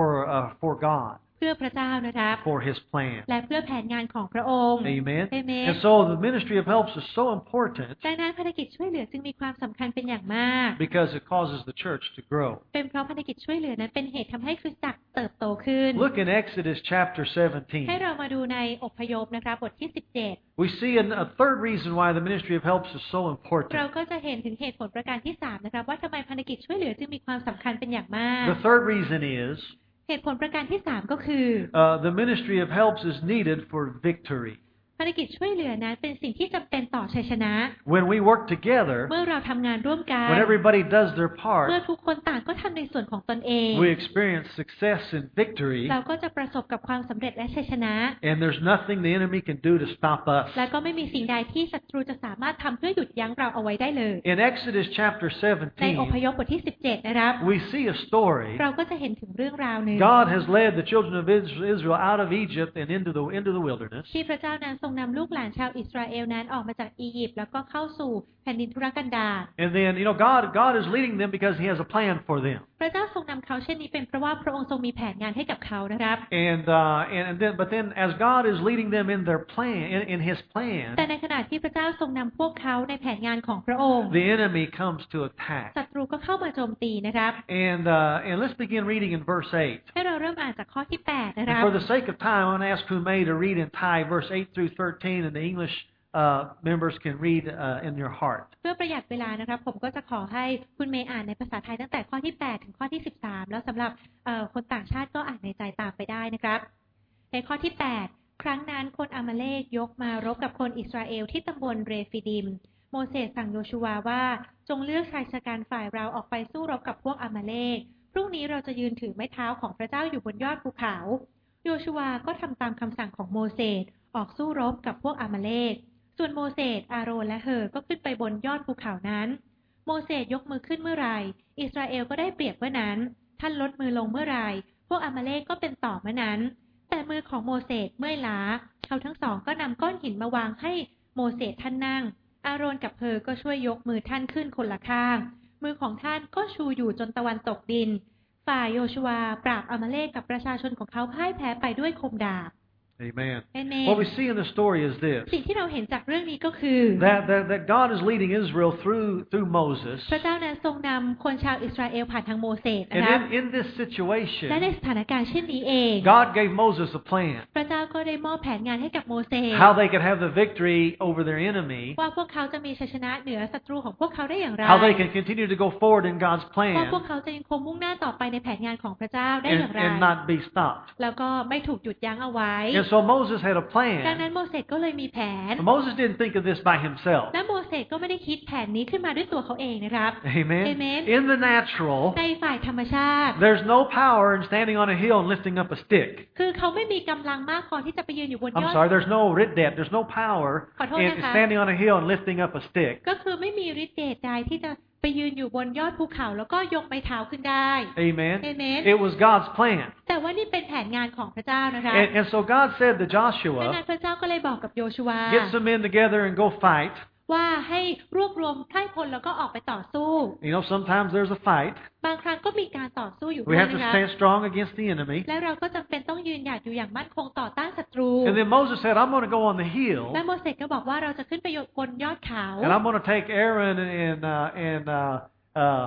for God, เพื่อพระเจ้านะครับ for His plan. และเพื่อแผนงานของพระองค์ Amen. Amen. And so the ministry of helps is so important ดังนั้นภารกิจช่วยเหลือจึงมีความสำคัญเป็นอย่างมาก because it causes the church to grow. เป็นเพราะภารกิจช่วยเหลือนั้นเป็นเหตุทำให้คริสตจักรเติบโตขึ้น Look in Exodus chapter ให้ 17. เรามาดูในอพยพนะครับบทที่ We see a third reason why the ministry of helps is so 17 เรา important. ก็จะเห็นถึงเหตุผลประการที่3นะครับว่าทำไมภารกิจช่วยเหลือจึงมีความสำคัญเป็นอย่างมาก The third reason is เหตุผลประการที่3ก็คือ the ministry of helps is needed for victory. ภารกิจช่วยเหลือนั้นเป็นสิ่งที่จำเป็นต่อชัยชนะ When we work together, เมื่อเราทำงานร่วมกัน when everybody does their เมื่อ part, ทุกคนต่างก็ทำในส่วนของตนเอง we experience success and victory, เราก็จะประสบกับความสำเร็จและชัยชนะ and there's nothing the enemy can do to stop us. และก็ไม่มีสิ่งใดที่ศัตรูจะสามารถทำเพื่อหยุดยั้งเราเอาไว้ได้เลย In Exodus chapter ในอพ 17, ยพบทที่ 17 นะครับ we see a story. เราก็จะเห็นถึงเรื่องราวหนึ่ง God has led the children of Israel out of Egypt and into the wilderness. ที่พระเจ้านั้นทรงนำลูกหลานชาวอิสราเอลนั้นออกมาจากอียิปต์แล้วก็เข้าสู่แผ่นดินทุรกันดาร And then, God is leading them because He has a plan for them. พระเจ้าทรงนำเขาเช่นนี้เป็นเพราะว่าพระองค์ทรงมีแผนงานให้กับเขานะครับ But then as God is leading them in their plan, in His แต่ plan, ในขณะที่พระเจ้าทรงนำพวกเขาในแผนงานของพระองค์ the enemy comes to attack. ศัตรูก็เข้ามาโจมตีนะครับ And let's begin reading in verse 8. ให้เราเริ่มอ่านจากข้อที่ 8 นะค And รับ for the sake of time, I'm going to ask Kume to read in Thai verse 8 through 13, and the English members can read in your heart. เพื่อประหยัดเวลานะครับผมก็จะขอให้คุณเมย์อ่านในภาษาไทยตั้งแต่ข้อที่ 8 ถึงข้อที่ 13 แล้วสำหรับคนต่างชาติก็อ่านในใจตามไปได้นะครับในข้อที่ 8 ครั้งนั้นคนอามาเลกยกมารบกับคนอิสราเอลที่ตำบลเรฟิดิมโมเสสสั่งโยชูวาว่าจงเลือกชายชะกันฝ่ายเราออกไปสู้รบกับพวกอามาเลกพรุ่งนี้เราจะยืนถือไม้เท้าของพระเจ้าอยู่บนยอดภูเขาโยชูวาก็ทำตามคำสั่งของโมเสสออกสู้รบกับพวกอามาเลกส่วนโมเสสอาโรนและเฮอก็ขึ้นไปบนยอดภูเขานั้นโมเสสยกมือขึ้นเมื่อไรอิสราเอลก็ได้เปรียบเมื่อนั้นท่านลดมือลงเมื่อไรพวกอามาเลกก็เป็นต่อเมื่อนั้นแต่มือของโมเสสเมื่อยล้าเขาทั้งสองก็นำก้อนหินมาวางให้โมเสสท่านนั่งอาโรนกับเฮอก็ช่วยยกมือท่านขึ้นคนละข้างมือของท่านก็ชูอยู่จนตะวันตกดินฝ่ายโยชูวาปราบอามาเลกกับประชาชนของเขาพ่ายแพ้ไปด้วยคมดาบ Amen. Amen. What we see in the story is this: สิ่งที่เราเห็นจากเรื่องนี้ก็คือ that God is leading Israel through Moses. พระเจ้านั้นทรงนำคนชาวอิสราเอลผ่านทางโมเสสนะครับ And in this และใน situation, สถานการณ์เช่นนี้เอง God gave Moses a plan พระเจ้าก็ได้มอบแผนงานให้กับโมเสส how they could have the victory over their enemy, ว่าพวกเขาจะมีชัยชนะเหนือศัตรูของพวกเขาได้อย่างไร how they can continue to go forward in God's ว่าพว plan กเขาจะยังคงมุ่งหน้าต่อไปในแผนงานของพระเจ้าได้อย่างไร and not be stopped. แล้วก็ไม่ถูกหยุดยั้งเอาไว้ And so Moses had a ดัง plan. นั้นโมเสสก็เลยมีแผน Moses didn't think of this by himself. และโมเสสก็ไม่ได้คิดแผนนี้ขึ้นมาด้วยตัวเขาเองนะครับ Amen. Amen. In the natural, ในฝ่ายธรรมชาติ there's no power in standing on a hill and lifting up a stick. คือเขาไม่มีกำลังมากพอที่จะไปยืนอยู่บนย I'm อด sorry, there's no riddet, there's no power ขอโทษ in นะคะ standing on a hill and lifting up a stick. ก็คือไม่มีฤทธิ์เดชใดที่จะไปยืนอยู่บนยอดภูเขาแล้วก็ยกไม้เท้าขึ้นได้ Amen. Amen. It was God's plan. แต่ว่านี่เป็นแผนงานของพระเจ้านะคะ And so God said to ดัง Joshua, นั้นพระเจ้าก็เลยบอกกับโยชูวา get some men together and go fight. ว่าให้รวบรวมไพร่พลแล้วก็ออกไปต่อสู้ Sometimes there's a fight. บางครั้งก็มีการต่อสู้อยู่ด้ We วย have to นะคะ stand strong against the enemy. และเราก็จำเป็นต้องยืนหยัดอยู่อย่างมั่นคงต่อต้านศัตรู And then Moses said, I'm going to go on the hill และโมเสสก็บอกว่าเราจะขึ้นไปบนยอดเขา and I'm going to take Aaron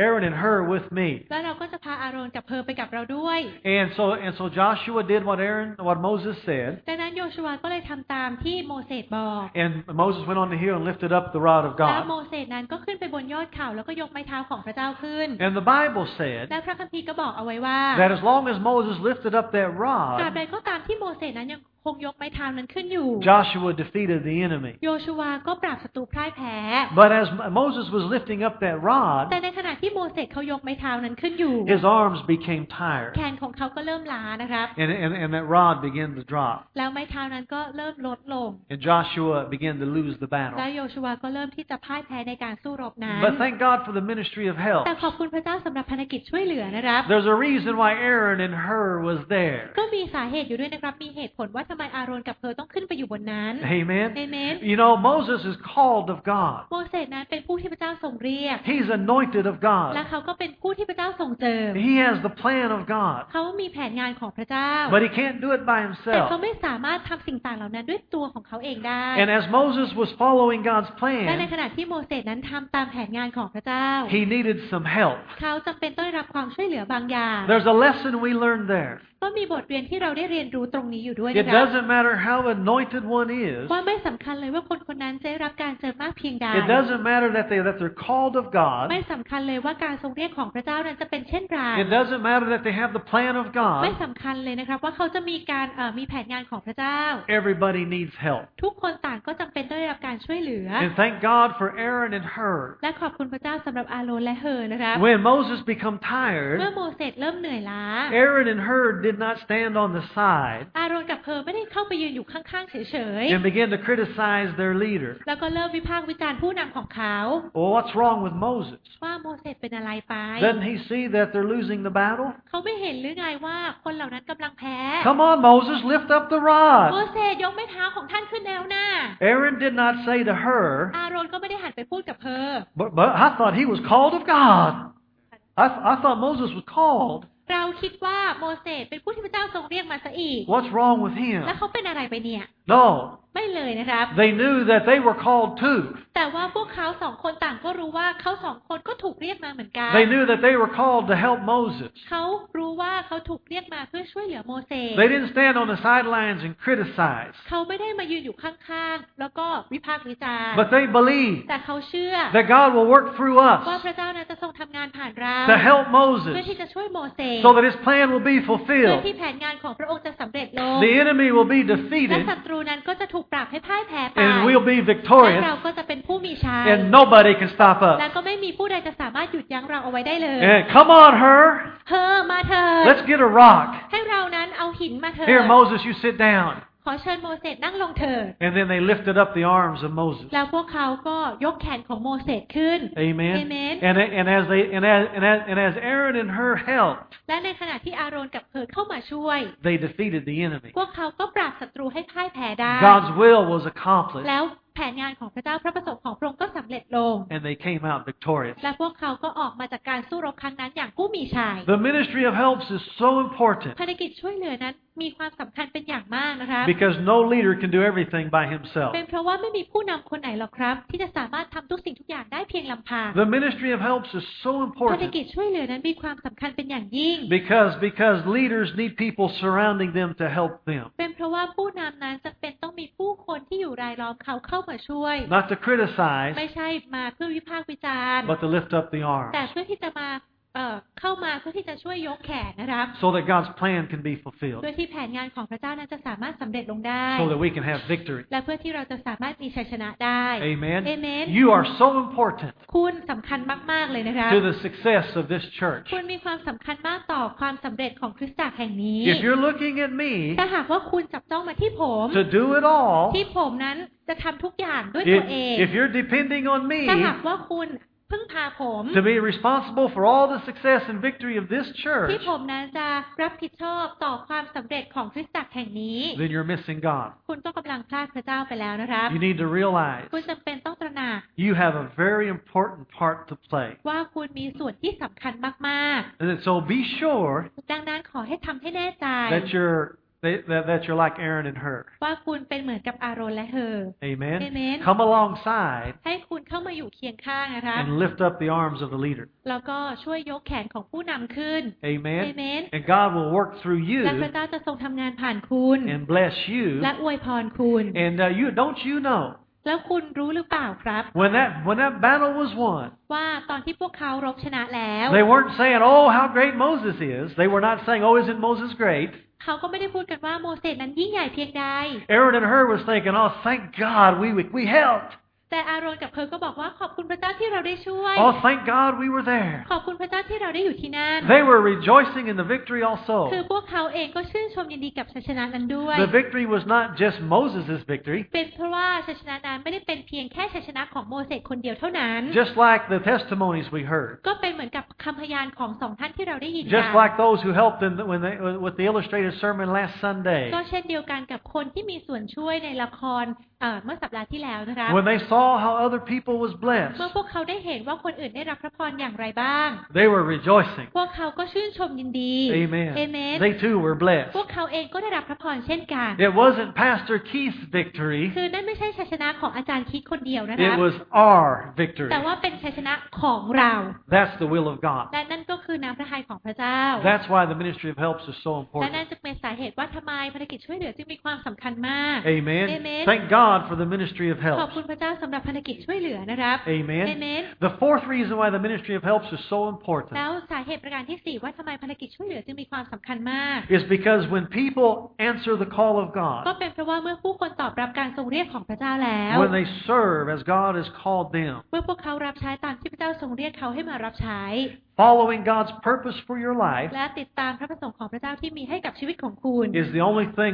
Aaron and Hur with me. แล้วเราก็จะพาอาโรนกับเฮอไปกับเราด้วย And so Joshua did what Moses said. ดังนั้นโยชูวาก็เลยทำตามที่โมเสสบอก And Moses went on the hill and lifted up the rod of แล้วโม God. เสสนั้นก็ขึ้นไปบนยอดเขาแล้วก็ยกไม้เท้าของพระเจ้าขึ้น And the Bible said และพระคัมภีร์ก็บอกเอาไว้ว่า that as long as Moses lifted up that ตราบ rod, ใดก็ตามที่โมเสสนั้นยังคงยกไม้เท้านั้นขึ้นอยู่ Joshua defeated the enemy. โยชูวาก็ปราบศัตรูพ่ายแพ้ But as Moses was lifting up that แต่ rod, ในขณะที่โมเสสเขายกไม้เท้านั้นขึ้นอยู่ his arms became แข tired. นของเขาก็เริ่มล้านะครับ And that rod began to drop. แล้วไม้เท้านั้นก็เริ่มลดลง And Joshua began to lose the แล้ว battle. โยชูวาก็เริ่มที่จะพ่ายแพ้ในการสู้รบนั้น But thank God for the ministry of help. แต่ขอบคุณพระเจ้าสำหรับภารกิจช่วยเหลือนะครับ There's a reason why Aaron and Hur was there. ก็มีสาเหตุอยู่ด้วยนะครับ มีเหตุผลว่าทำไมอาโรนกับเธอต้องขึ้นไปอยู่บนนั้น Amen. เอเมน You know, Moses is called of God. โมเสสนั้นเป็นผู้ที่พระเจ้าทรงเรียก He's anointed of และ God. เขาก็เป็นผู้ที่พระเจ้าทรงเจิม He has the plan of God. เขามีแผนงานของพระเจ้า But he can't do it by แต่เขา himself. ไม่สามารถทำสิ่งต่างเหล่านั้นด้วยตัวของเขาเองได้ And as Moses was following God's และใน plan, ขณะที่โมเสสนั้นทำตามแผนงานของพระเจ้า he needed some help. เขาจำเป็นต้องได้รับความช่วยเหลือบางอย่าง There's a lesson we learned there. ก็มีบทเรียนที่เราได้เรียนรู้ตรงนี้อยู่ด้วย It นะครับ doesn't matter how anointed one is. ว่าไม่สำคัญเลยว่าคนคนนั้นจะได้รับการเจิมมากเพียงใด It doesn't matter that they're called of ไม่ God. สำคัญเลยว่าการทรงเรียกของพระเจ้านั้นจะเป็นเช่นไร It doesn't matter that they have the plan of ไม่ God. สำคัญเลยนะครับว่าเขาจะมีการมีแผนงานของพระเจ้า Everybody needs help. ทุกคนต่างก็จำเป็นต้องได้รับการช่วยเหลือ And thank God for Aaron and Hur. และขอบคุณพระเจ้าสำหรับอาโรนและเฮอนะครับ When Moses became เมื่อ tired, โมเสสเริ่มเหนื่อยล้า Aaron and Hur did not stand on the side อาโรนกับเฮอไม่ได้เข้าไปยืนอยู่ข้างๆเฉย and begin to criticize their leader. ๆแล้วก็เริ่มวิพากษ์วิจารณ์ผู้นำของเขา Well, what's wrong with Moses? ว่าโมเสสเป็นอะไรไป Doesn't he see that they're losing the battle? เขาไม่เห็นหรือไงว่าคนเหล่านั้นกำลังแพ้ Come on, Moses, lift up the โม rod. เสสยกไม้เท้าของท่านขึ้นแล้วนะ Aaron did not say to her, อาโรนก็ไม่ได้หันไปพูดกับเธอ but I thought he was called of God. I thought Moses was called. เราคิดว่าโมเสสเป็นผู้ที่พระเจ้าทรงเรียกมาซะอีก What's wrong with him? แล้วเขาเป็นอะไรไปเนี่ย No, ไม่เลยนะครับ they knew that they were called too. แต่ว่าพวกเขาสองคนต่างก็รู้ว่าเขาสองคนก็ถูกเรียกมาเหมือนกัน They knew that they were called to help Moses. เขารู้ว่าเขาถูกเรียกมาเพื่อช่วยเหลือโมเสส They didn't stand on the sidelines and criticize, เขาไม่ได้มายืนอยู่ข้างๆ แล้วก็วิพากษ์วิจารณ์ but they believed แต่เขาเชื่อ that God will work through ว่า us พระเจ้านั้นจะทรงทำงานผ่านเรา to help เพื่อ Moses ที่จะช่วยโมเสส so that his plan will be เพื่อ fulfilled. ที่แผนงานของพระองค์จะสำเร็จลง The enemy will be และ defeated ศัตรูนั้นก็จะถูกปราบให้พ่ายแพ้ไป and we'll be และ victorious เราก็จะเป็นผู้มีชัย and nobody can stop และ us. ก็ไม่มีผู้ใดจะสามารถหยุดยั้งเราเอาไว้ได้เลย And come on, her. เธอมาเถิด Let's get a rock. ให้เรานั้นเอาหินมาเถิด Here, Moses, you sit down. ขอเชิญโมเสสนั่งลงเถิด And then they lifted up the arms of Moses. แล้วพวกเขาก็ยกแขนของโมเสสขึ้น Amen. Amen. And as Aaron and Hur helped, และในขณะที่อาโรนกับเธอเข้ามาช่วย they defeated the enemy. พวกเขาก็ปราบศัตรูให้พ่ายแพ้ได้ God's will was accomplished, แล้วแผนงานของพระเจ้าพระประสงค์ของพระองค์ก็สำเร็จลง and they came out victorious. และพวกเขาก็ออกมาจากการสู้รบครั้งนั้นอย่างผู้มีชัย The ministry of helps is so important ภารกิจช่วยเหลือนั้นมีความสำคัญเป็นอย่างมากนะคะ because no leader can do everything by himself. เป็นเพราะว่าไม่มีผู้นำคนไหนหรอกครับ ที่จะสามารถทำทุกสิ่งทุกอย่างได้เพียงลำพัง The ministry of helps is so ภาร important กิจช่วยเหลือนั้นมีความสำคัญเป็นอย่างยิ่ง because leaders need people surrounding them to help them, เป็นเพราะว่าผู้นำนั้นจำเป็นต้องมีผู้คนที่อยู่รายล้อมเขาเข้ามาช่วย not to criticize, ไม่ใช่มาเพื่อวิพากษ์วิจารณ์ but to lift up the arms แต่เพื่อที่จะมาเข้ามาเพื่อที่จะช่วยยกแขนนะครับ so that God's plan can be fulfilled, เพื่อที่แผนงานของพระเจ้านั้นจะสามารถสำเร็จลงได้ so that we can have victory. และเพื่อที่เราจะสามารถมีชัยชนะได้ Amen. Amen. You are so important คุณสำคัญมากๆเลยนะคะ to the success of this church. คุณมีความสำคัญมากต่อความสำเร็จของคริสตจักรแห่งนี้ If you're looking at me ถ้าหากว่าคุณจับจ้องมาที่ผม to do it all, ที่ผมนั้นจะทำทุกอย่างด้วยตัวเอง if you're depending on me ถ้าหากว่าคุณพึ่งพาผม to be responsible for all the success and victory of this ที่ church, ผมนั้นจะรับผิดชอบต่อความสำร็จของคริสตจักรแห่งนี้ then you're missing God. คุณก็กำลังพลาดพระเจ้าไปแล้วนะครับ You need to realize คุณจำเป็นต้องตระหนัก you have a very important part to play. ว่าคุณมีส่วนที่สำคัญมาก And so be sure ๆ ดังนั้นขอให้ทำให้แน่ใจ that you're like Aaron and Hur. ว่าคุณเป็นเหมือนกับอาโรนและเฮอ Amen. Amen. Come alongside ให้คุณเข้ามาอยู่เคียงข้างนะคะ and lift up the arms of the leader. แล้วก็ช่วยยกแขนของผู้นำขึ้น Amen. Amen. And God will work through you และพระเจ้าจะทรงทำงานผ่านคุณ and bless you. และอวยพรคุณ And don't you know, แล้วคุณรู้หรือเปล่าครับ when that battle was won, ว่าตอนที่พวกเขารบชนะแล้ว they weren't saying, "Oh, how great Moses is." They were not saying, "Oh, isn't Moses great?" เขาก็ไม่ได้พูดกันว่าโมเสสนั้นยิ่งใหญ่เพียงใด Aaron and Hur was thinking, "Oh, thank God we helped." แต่อาโรนกับเธอก็บอกว่าขอบคุณพระเจ้าที่เราได้ช่วย Oh, thank God we were there. ขอบคุณพระเจ้าที่เราได้อยู่ที่นั่น They were rejoicing in the victory also. คือพวกเขาเองก็ชื่นชมยินดีกับชัยชนะนั้นด้วย The victory was not just Moses' victory. เป็นเพราะว่าชัยชนะนั้นไม่ได้เป็นเพียงแค่ชัยชนะของโมเสสคนเดียวเท่านั้น Just like the testimonies we heard. ก็เป็นเหมือนกับคำพยานของสองท่านที่เราได้ยิน Just like those who helped with the illustrated sermon last Sunday. ก็เช่นเดียวกันกับคนที่มีส่วนช่วยในละครเมื่อสัปดาห์ที่แล้วนะคะ When they saw how other people was blessed, เมื่อพวกเขาได้เห็นว่าคนอื่นได้รับพระพรอย่างไรบ้าง they were rejoicing. พวกเขาก็ชื่นชมยินดี Amen. Amen. They too were blessed. พวกเขาเองก็ได้รับพระพรเช่นกัน It wasn't Pastor Keith's victory. คือนั่นไม่ใช่ชัยชนะของอาจารย์คิดคนเดียวนะคะ It was our victory. แต่ว่าเป็นชัยชนะของเรา That's the will of God. และนั่นก็คือน้ำพระทัยของพระเจ้า That's why the ministry of helps is so และนั่น important. จึงเป็นสาเหตุว่าทำไมภารกิจช่วยเหลือจึงมีความสำคัญมาก Amen. Amen. Thank God for the ministry of ขอบ helps. คุณพระเจ้าสำหรับภารกิจช่วยเหลือนะครับ Amen. Amen. The fourth reason why the ministry of helps is so important แล้วสาเหตุประการที่ 4ว่าทำไมภารกิจช่วยเหลือจึงมีความสำคัญมาก is because when people answer the call of ก็ God, เป็นเพราะว่าเมื่อผู้คนตอบรับการทรงเรียกของพระเจ้าแล้ว when they serve as God has called them, เมื่อพวกเขารับใช้ตามที่พระเจ้าทรงเรียกเขาให้มารับใช้ following God's purpose for your life และติดตามพระประสงค์ของพระเจ้าที่มีให้กับชีวิตของคุณ is the only thing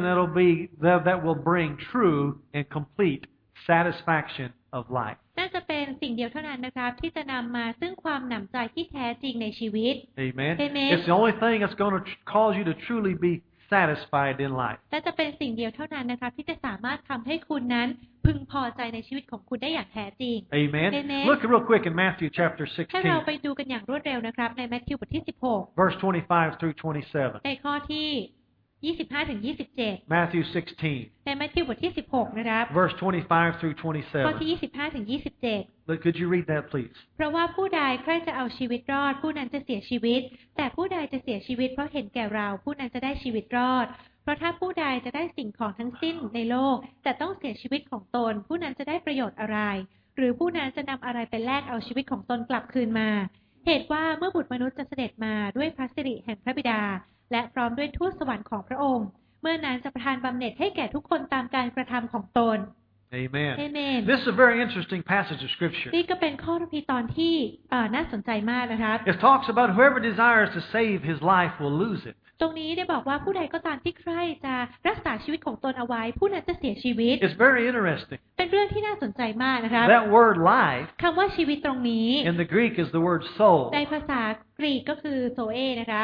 that will bring true and complete satisfaction of life. น่าจะเป็นสิ่งเดียวเท่านั้นนะครับที่จะนำมาซึ่งความหนำใจที่แท้จริงในชีวิต Amen. Amen. It's the only thing that's going to cause you to truly be satisfied in life. และจะเป็นสิ่งเดียวเท่านั้นนะครับที่จะสามารถทำให้คุณนั้นพึงพอใจในชีวิตของคุณได้อย่างแท้จริง Amen. Amen. Look real quick in Matthew chapter ถ้าเรา 16, ไปดูกันอย่างรวดเร็วนะครับในมัทธิวบทที่ verse 25 through 16 ใน 27. ข้อที่ 25 ถึง 27 Matthew 16, ในมัทธิวบทที่ 16 นะครับ verse 25 through ข้อที่ 27. 25 ถึง 27 Could you read that, please? เพราะว่าผู้ใดใครจะเอาชีวิตรอดผู้นั้นจะเสียชีวิตแต่ผู้ใดจะเสียชีวิตเพราะเห็นแก่เราผู้นั้นจะได้ชีวิตรอดเพราะถ้าผู้ใดจะได้สิ่งของทั้งสิ้นในโลกแต่ต้องเสียชีวิตของตนผู้นั้นจะได้ประโยชน์อะไรหรือผู้นั้นจะนำอะไรไปแลกเอาชีวิตของตนกลับคืนมาเหตุว่าเมื่อบุตรมนุษย์จะเสด็จมาด้วยพระสิริแห่งพระบิดาและพร้อมด้วยทูตสวรรค์ของพระองค์เมื่อนั้นจะประทานบำเหน็จให้แก่ทุกคนตามการกระทำของตน Amen. Amen. This is a very interesting passage of Scripture. นี่ก็เป็นข้อพระพีตอนที่น่าสนใจมากนะครับ It talks about whoever desires to save his life will lose it. ตรงนี้ได้บอกว่าผู้ใดก็ตามที่ใคร่จะรักษาชีวิตของตนเอาไว้ผู้นั้นจะเสียชีวิต It's very interesting. เป็นเรื่องที่น่าสนใจมากนะครับ That word life คำว่าชีวิตตรงนี้ in the Greek is the word soul. ในภาษากรีกก็คือโซเอนะครับ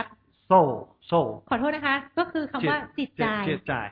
Soul. ขอโทษนะคะ ก็คือคำว่าจิตใจ Jitai.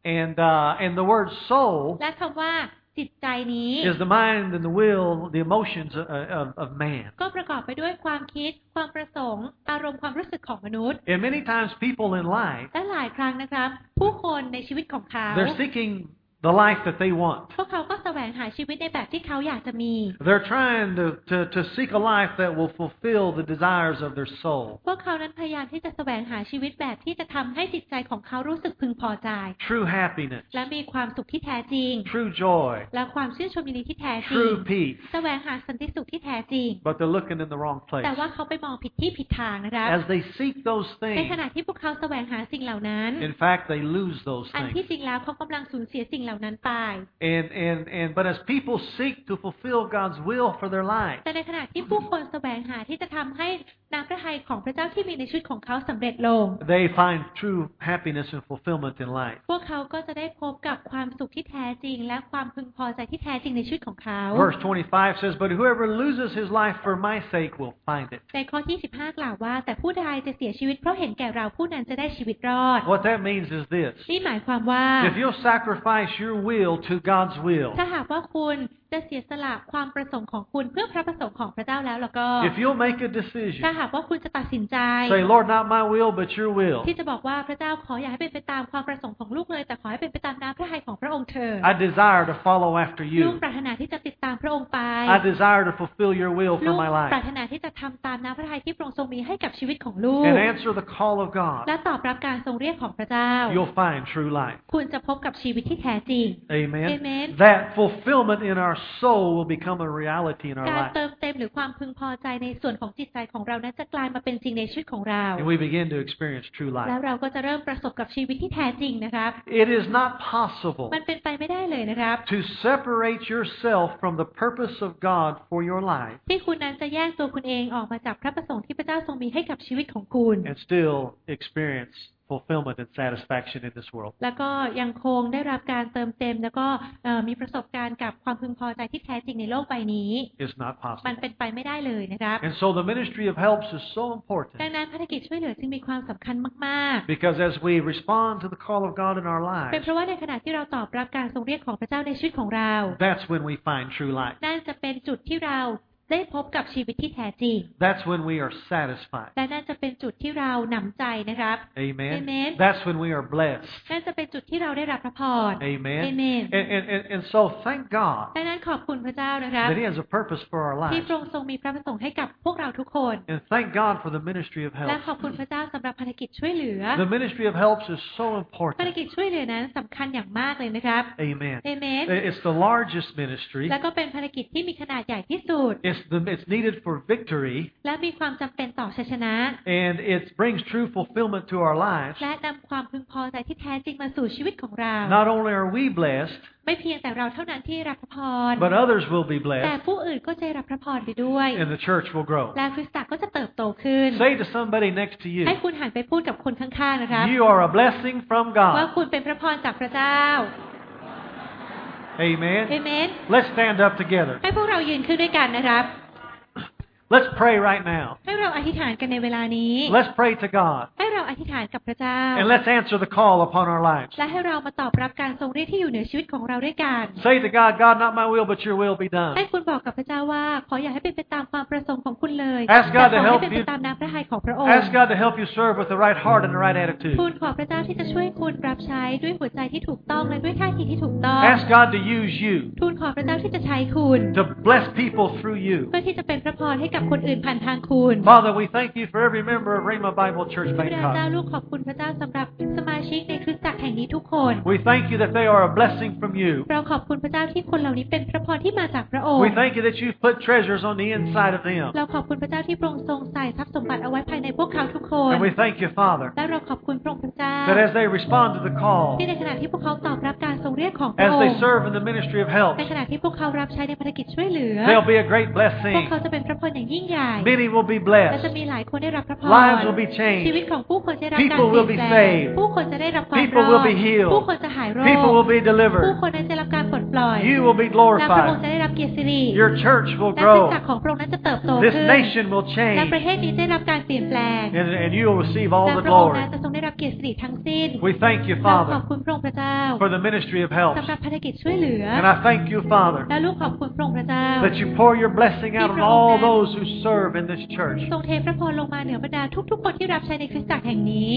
And the word soul และคำว่าจิตใจนี้ is the mind and the will, the emotions of man. ก็ประกอบไปด้วยความคิดความประสงค์อารมณ์ความรู้สึกของมนุษย์ And many times people in life, และหลายครั้งนะครับผู้คนในชีวิตของเขา they're seeking the life that they want. พวกเขาก็แสวงหาชีวิตในแบบที่เขาอยากจะมี They're trying to seek a life that will fulfill the desires of their soul. พวกเขานั้นพยายามที่จะแสวงหาชีวิตแบบที่จะทำให้จิตใจของเขารู้สึกพึงพอใจ True happiness, และมีความสุขที่แท้จริง true joy, และความชื่นชมยินดีที่แท้จริง true peace. แสวงหาสันติสุขที่แท้จริง But they're looking in the wrong place. แต่ว่าเขาไปมองผิดที่ผิดทางนะครับ As they seek those ใน things, ขณะที่พวกเขาแสวงหาสิ่งเหล่านั้น in fact, they lose those อันที่ things. จริงแล้วเขากำลังสูญเสียสิ่งเหล่านั้นไป But as people seek to fulfill God's will for their life, แต่ในขณะที่ผู้คนแสวงหาที่จะทำให้น้ำพระทัยของพระเจ้าที่มีในชีวิตของเขาสำเร็จลง they find true happiness and fulfillment in life. พวกเขาก็จะได้พบกับความสุขที่แท้จริงและความพึงพอใจที่แท้จริงในชีวิตของเขา Verse 25 says, "But whoever loses his life for my sake will find it." ในข้อที่15กล่าวว่าแต่ผู้ใดจะเสียชีวิตเพราะเห็นแก่เราผู้นั้นจะได้ชีวิตรอด What that means is this. นี่หมายความว่า If you'll sacrifice your will to God's will, ถ้าหากว่าคุณจะเสียสละความประสงค์ของคุณเพื่อพระประสงค์ของพระเจ้าแล้วก็ if you'll make a decision, ถ้าหากว่าคุณจะตัดสินใจ say, Lord, not my will, but your will. ที่จะบอกว่าพระเจ้าขออย่าให้เป็นไปตามความประสงค์ของลูกเลยแต่ขอให้เป็นไปตามน้ำพระทัยของพระองค์เถิด I desire to follow after ลูก you. ปรารถนาที่จะติดตามพระองค์ไป I desire to fulfill your will ลู for ก my ปรา life รถนาที่จะทำตามน้ำพระทัยที่พระองค์ทรงมีให้กับชีวิตของลูก and answer the call of God. และตอบรับการทรงเรียกของพระเจ้า You'll find true life. คุณจะพบกับชีวิตที่แท้จริง Amen. Amen. That fulfillment in our soul will become a reality in our การ life. เติมเต็มหรือความพึงพอใจในส่วนของจิตใจของเรานั้นจะกลายมาเป็นจริงในชีวิตของเรา And we begin to experience true แล้ว life. เราก็จะเริ่มประสบกับชีวิตที่แท้จริงนะครับ It is not possible มันเป็นไปไม่ได้เลยนะครับ to separate yourself from the purpose of God for your life ที่คุณนั้นจะแยกตัวคุณเองออกมาจากพระประสงค์ที่พระเจ้าทรงมีให้กับชีวิตของคุณ and still experience fulfillment and satisfaction in this world. แล้วก็ยังคงได้รับการเติมเต็มแล้วก็มีประสบการณ์กับความพึงพอใจที่แท้จริงในโลกใบนี้ It's not มัน possible. เป็นไปไม่ได้เลยนะครับ And so the ministry of helps is so important ดังนั้นภารกิจช่วยเหลือจึงมีความสำคัญมาก because as we respond to the call of God in our ๆ เป็น lives, เพราะว่าในขณะที่เราตอบรับการทรงเรียกของพระเจ้าในชีวิตของเรา that's when we find true life. นั่นจะเป็นจุดที่เราได้พบกับชีวิตที่แท้จริง That's when we are satisfied. และนั่นจะเป็นจุดที่เราหนำใจนะครับ Amen. Amen. That's when we are blessed. นั่นจะเป็นจุดที่เราได้รับพระพร Amen. Amen. And so thank God ดังนั้นขอบคุณพระเจ้านะครับ that He has a purpose for our ที่ lives. พระองค์ทรงมีพระประสงค์ให้กับพวกเราทุกคน And thank God for the ministry of และ helps. ขอบคุณพระเจ้าสำหรับภารกิจช่วยเหลือ The ministry of helps is so ภาร important. กิจช่วยเหลือนั้นสำคัญอย่างมากเลยนะครับ Amen. Amen. It's the largest ministry. แล้วก็เป็นภารกิจที่มีขนาดใหญ่ที่สุด It's needed for victory, และมีความจำเป็นต่อชัยชนะ and it brings true fulfillment to our lives. และนำความพึงพอใจที่แท้จริงมาสู่ชีวิตของเรา Not only are we blessed, ไม่เพียงแต่เราเท่านั้นที่รับพระพร but others will be แต่ blessed, ผู้อื่นก็จะรับพระพรไปด้วย and the church will grow. และคริสตจักรก็จะเติบโตขึ้น Say to somebody next to ให้ you, คุณหันไปพูดกับคนข้างๆนะครับ you are a blessing from ว่า God. คุณเป็นพระพรจากพระเจ้า Amen. เอเมน Let's stand up together. ให้พวกเรายืนขึ้นด้วยกันนะครับ Let's pray right now. ให้เราอธิษฐานกันในเวลานี้ Let's pray to God, ให้เราอธิษฐานกับพระเจ้า and let's answer the call upon our lives. และให้เรามาตอบรับการทรงเรียกที่อยู่เหนือชีวิตของเราด้วยกัน Say to God, God, not my will, but your will be done. ให้คุณบอกกับพระเจ้าว่าขออย่าให้เป็นไปตามความประสงค์ของคุณเลย Ask God แต่ to ขอให้ help เป็นไป you. ตามน้ำพระทัยของพระองค์ Ask God to help you serve with the right heart and the right attitude. ทูลขอพระเจ้าที่จะช่วยคุณรับใช้ด้วยหัวใจที่ถูกต้องและด้วยท่าทีที่ถูกต้อง Ask God to use you ทูลขอพระเจ้าที่จะใช้คุณ to bless people through you. เพื่อที่จะเป็นพระพรให้กับคนอื่นผ่านทางคุณ Father, we thank you for every member of Rhema Bible Church พระเจ้า Bangkok. ลูกขอบคุณพระเจ้าสำหรับสมาชิกในคริสตจักรแห่งนี้ทุกคน We thank you that they are a blessing from you. เราขอบคุณพระเจ้าที่คนเหล่านี้เป็นพระพรที่มาจากพระองค์ We thank you that you've put treasures on the inside of them. เราขอบคุณพระเจ้าที่พระองค์ทรงใส่ทรัพย์สมบัติเอาไว้ภายในพวกเขาทุกคน And we thank you, Father, และเราขอบคุณพระองค์พระเจ้า that as they respond to the call, ที่ในขณะที่พวกเขาตอบรับการทรงเรียกของพระ as อง they ค์ serve in the ministry of help, ในขณะที่พวกเขารับใช้ในภารกิจช่วยเหลือ they'll be a great พวก blessing. เขาจะเป็นพระพรอย่างยิ่งใหญ่ Many will be และจะ blessed. มีหลายคนได้รับพระพร Lives will be ชีวิต changed. ของผู้คนจะได้รับการ People เปลี่ will ยน be แปลง saved. ผู้คนจะได้รับความ People รอ will ด be healed. ผู้คนจะหายโรค People will be ผู้ delivered. คนนั้นจะรับการปลดปล่อย You will be และพระองค์ glorified. จะได้รับเกียรติสิริ Your church will และคริสต grow. จักรของพระองค์นั้นจะเติบโต This ขึ้น nation will และประ change. เทศนี้จะได้รับการเปลี่ยนแปลง And you will receive all และ the พระองค์นั้น glory. จะทรงได้รับเกียรติสิริทั้งสิ้น We thank you, เราขอบ Father, คุณพระองค์พระเจ้า for the ministry of help. สำหรับภารกิจช่วยเหลือ And I thank you, Father, และลูกขอบคุณพระองค์พระเจ้า that you pour your blessing out on all those who serve in this church. ทรงเทพระพรลงมาเหนือบรรดาทุกๆคนที่รับใช้ในคริสตจักรแห่งนี้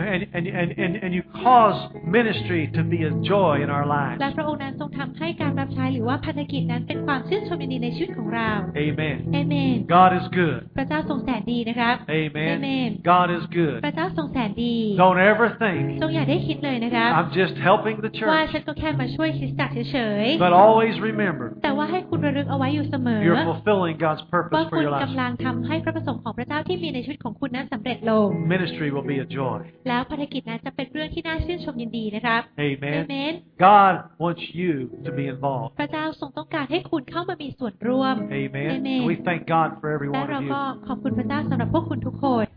And you cause ministry to be a joy in our lives. และพระองค์นั้นทรงทำให้การรับใช้หรือว่าภารกิจนั้นเป็นความชื่นชมยินดีในชีวิตของเรา Amen. เอเมน God is good. พระเจ้าทรงแสนดีนะครับ Amen. Amen. God is good. พระเจ้าทรงแสนดี Don't ever think จงอย่าได้คิดเลยนะครับ I'm just helping the ว่า church. ฉันก็แค่มาช่วยคริสตจักรเฉย But always remember, ๆแต่ว่าให้คุณระลึกเอาไว้อยู่เสมอ you're fulfilling God's ว่า purpose for คุณ your life. กำลังทำให้พระประสงค์ของพระเจ้าที่มีในชีวิตของคุณนั้นสำเร็จลง Ministry will be a joy. แล้วภารกิจนั้นจะเป็นเรื่องที่น่าชื่นชมยินดีนะครับ Amen. เมน God wants you to be involved. พระเจ้าทรงต้องการให้คุณเข้ามามีส่วนร่วม Amen. Amen. We thank God for every และ one เรา of ก็ you. ขอบคุณพระเจ้าสำหรับพวกคุณทุกคน